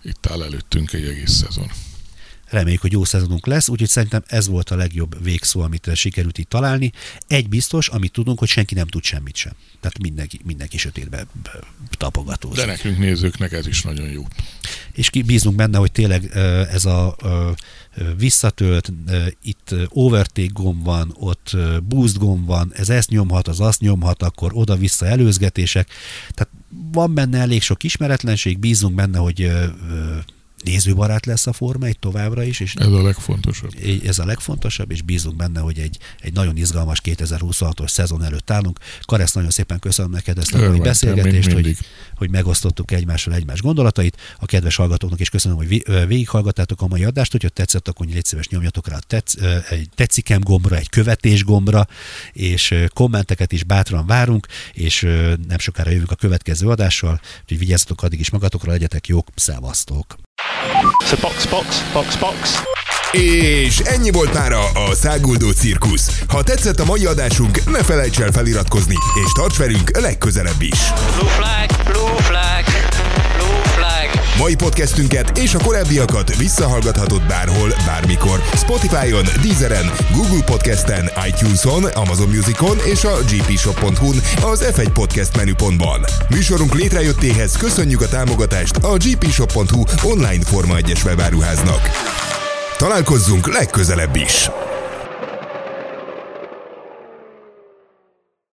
itt áll előttünk egy egész szezon. Reméljük, hogy jó szezonunk lesz, úgyhogy szerintem ez volt a legjobb végszó, amit sikerült itt találni. Egy biztos, amit tudunk, hogy senki nem tud semmit sem. Tehát mindenki, mindenki sötétbe tapogatózik. De nekünk nézőknek ez is nagyon jó. És bízunk benne, hogy tényleg ez a visszatölt, itt overtake gomb van, ott boost gomb van, ez ezt nyomhat, az azt nyomhat, akkor oda-vissza előzgetések. Tehát van benne elég sok ismeretlenség, bízunk benne, hogy nézőbarát lesz a Forma egy továbbra is. És ez a legfontosabb. Ez a legfontosabb, és bízunk benne, hogy egy, egy nagyon izgalmas kétezer-huszonhatos szezon előtt állunk. Karesz, nagyon szépen köszönöm neked ezt a mai beszélgetést, hogy, hogy megosztottuk egymással egymás gondolatait. A kedves hallgatóknak is köszönöm, hogy végighallgattátok a mai adást, hogyha tetszett, akkor légy szíves, nyomjatok rá tetsz, egy tetszikem gombra, egy követés gombra, és kommenteket is bátran várunk, és nem sokára jövünk a következő adással, úgyhogy vigyázzatok addig is magatokra, legyetek jók, szevasztok! So box, box, box, box. És ennyi volt mára a Száguldó Cirkusz. Ha tetszett a mai adásunk, ne felejts el feliratkozni, és tarts velünk legközelebb is. Blue flag, blue flag, blue flag. Mai podcastünket és a korábbiakat visszahallgathatod bárhol, bármikor. Spotify-on, Deezeren, Google Podcasten, iTunes-on, Amazon Musicon és a gé pé shop pont hu-n az ef egy Podcast menüpontban. Műsorunk létrejöttéhez köszönjük a támogatást a gé pé shop pont hu online Forma egyes webáruháznak. Találkozzunk legközelebb is!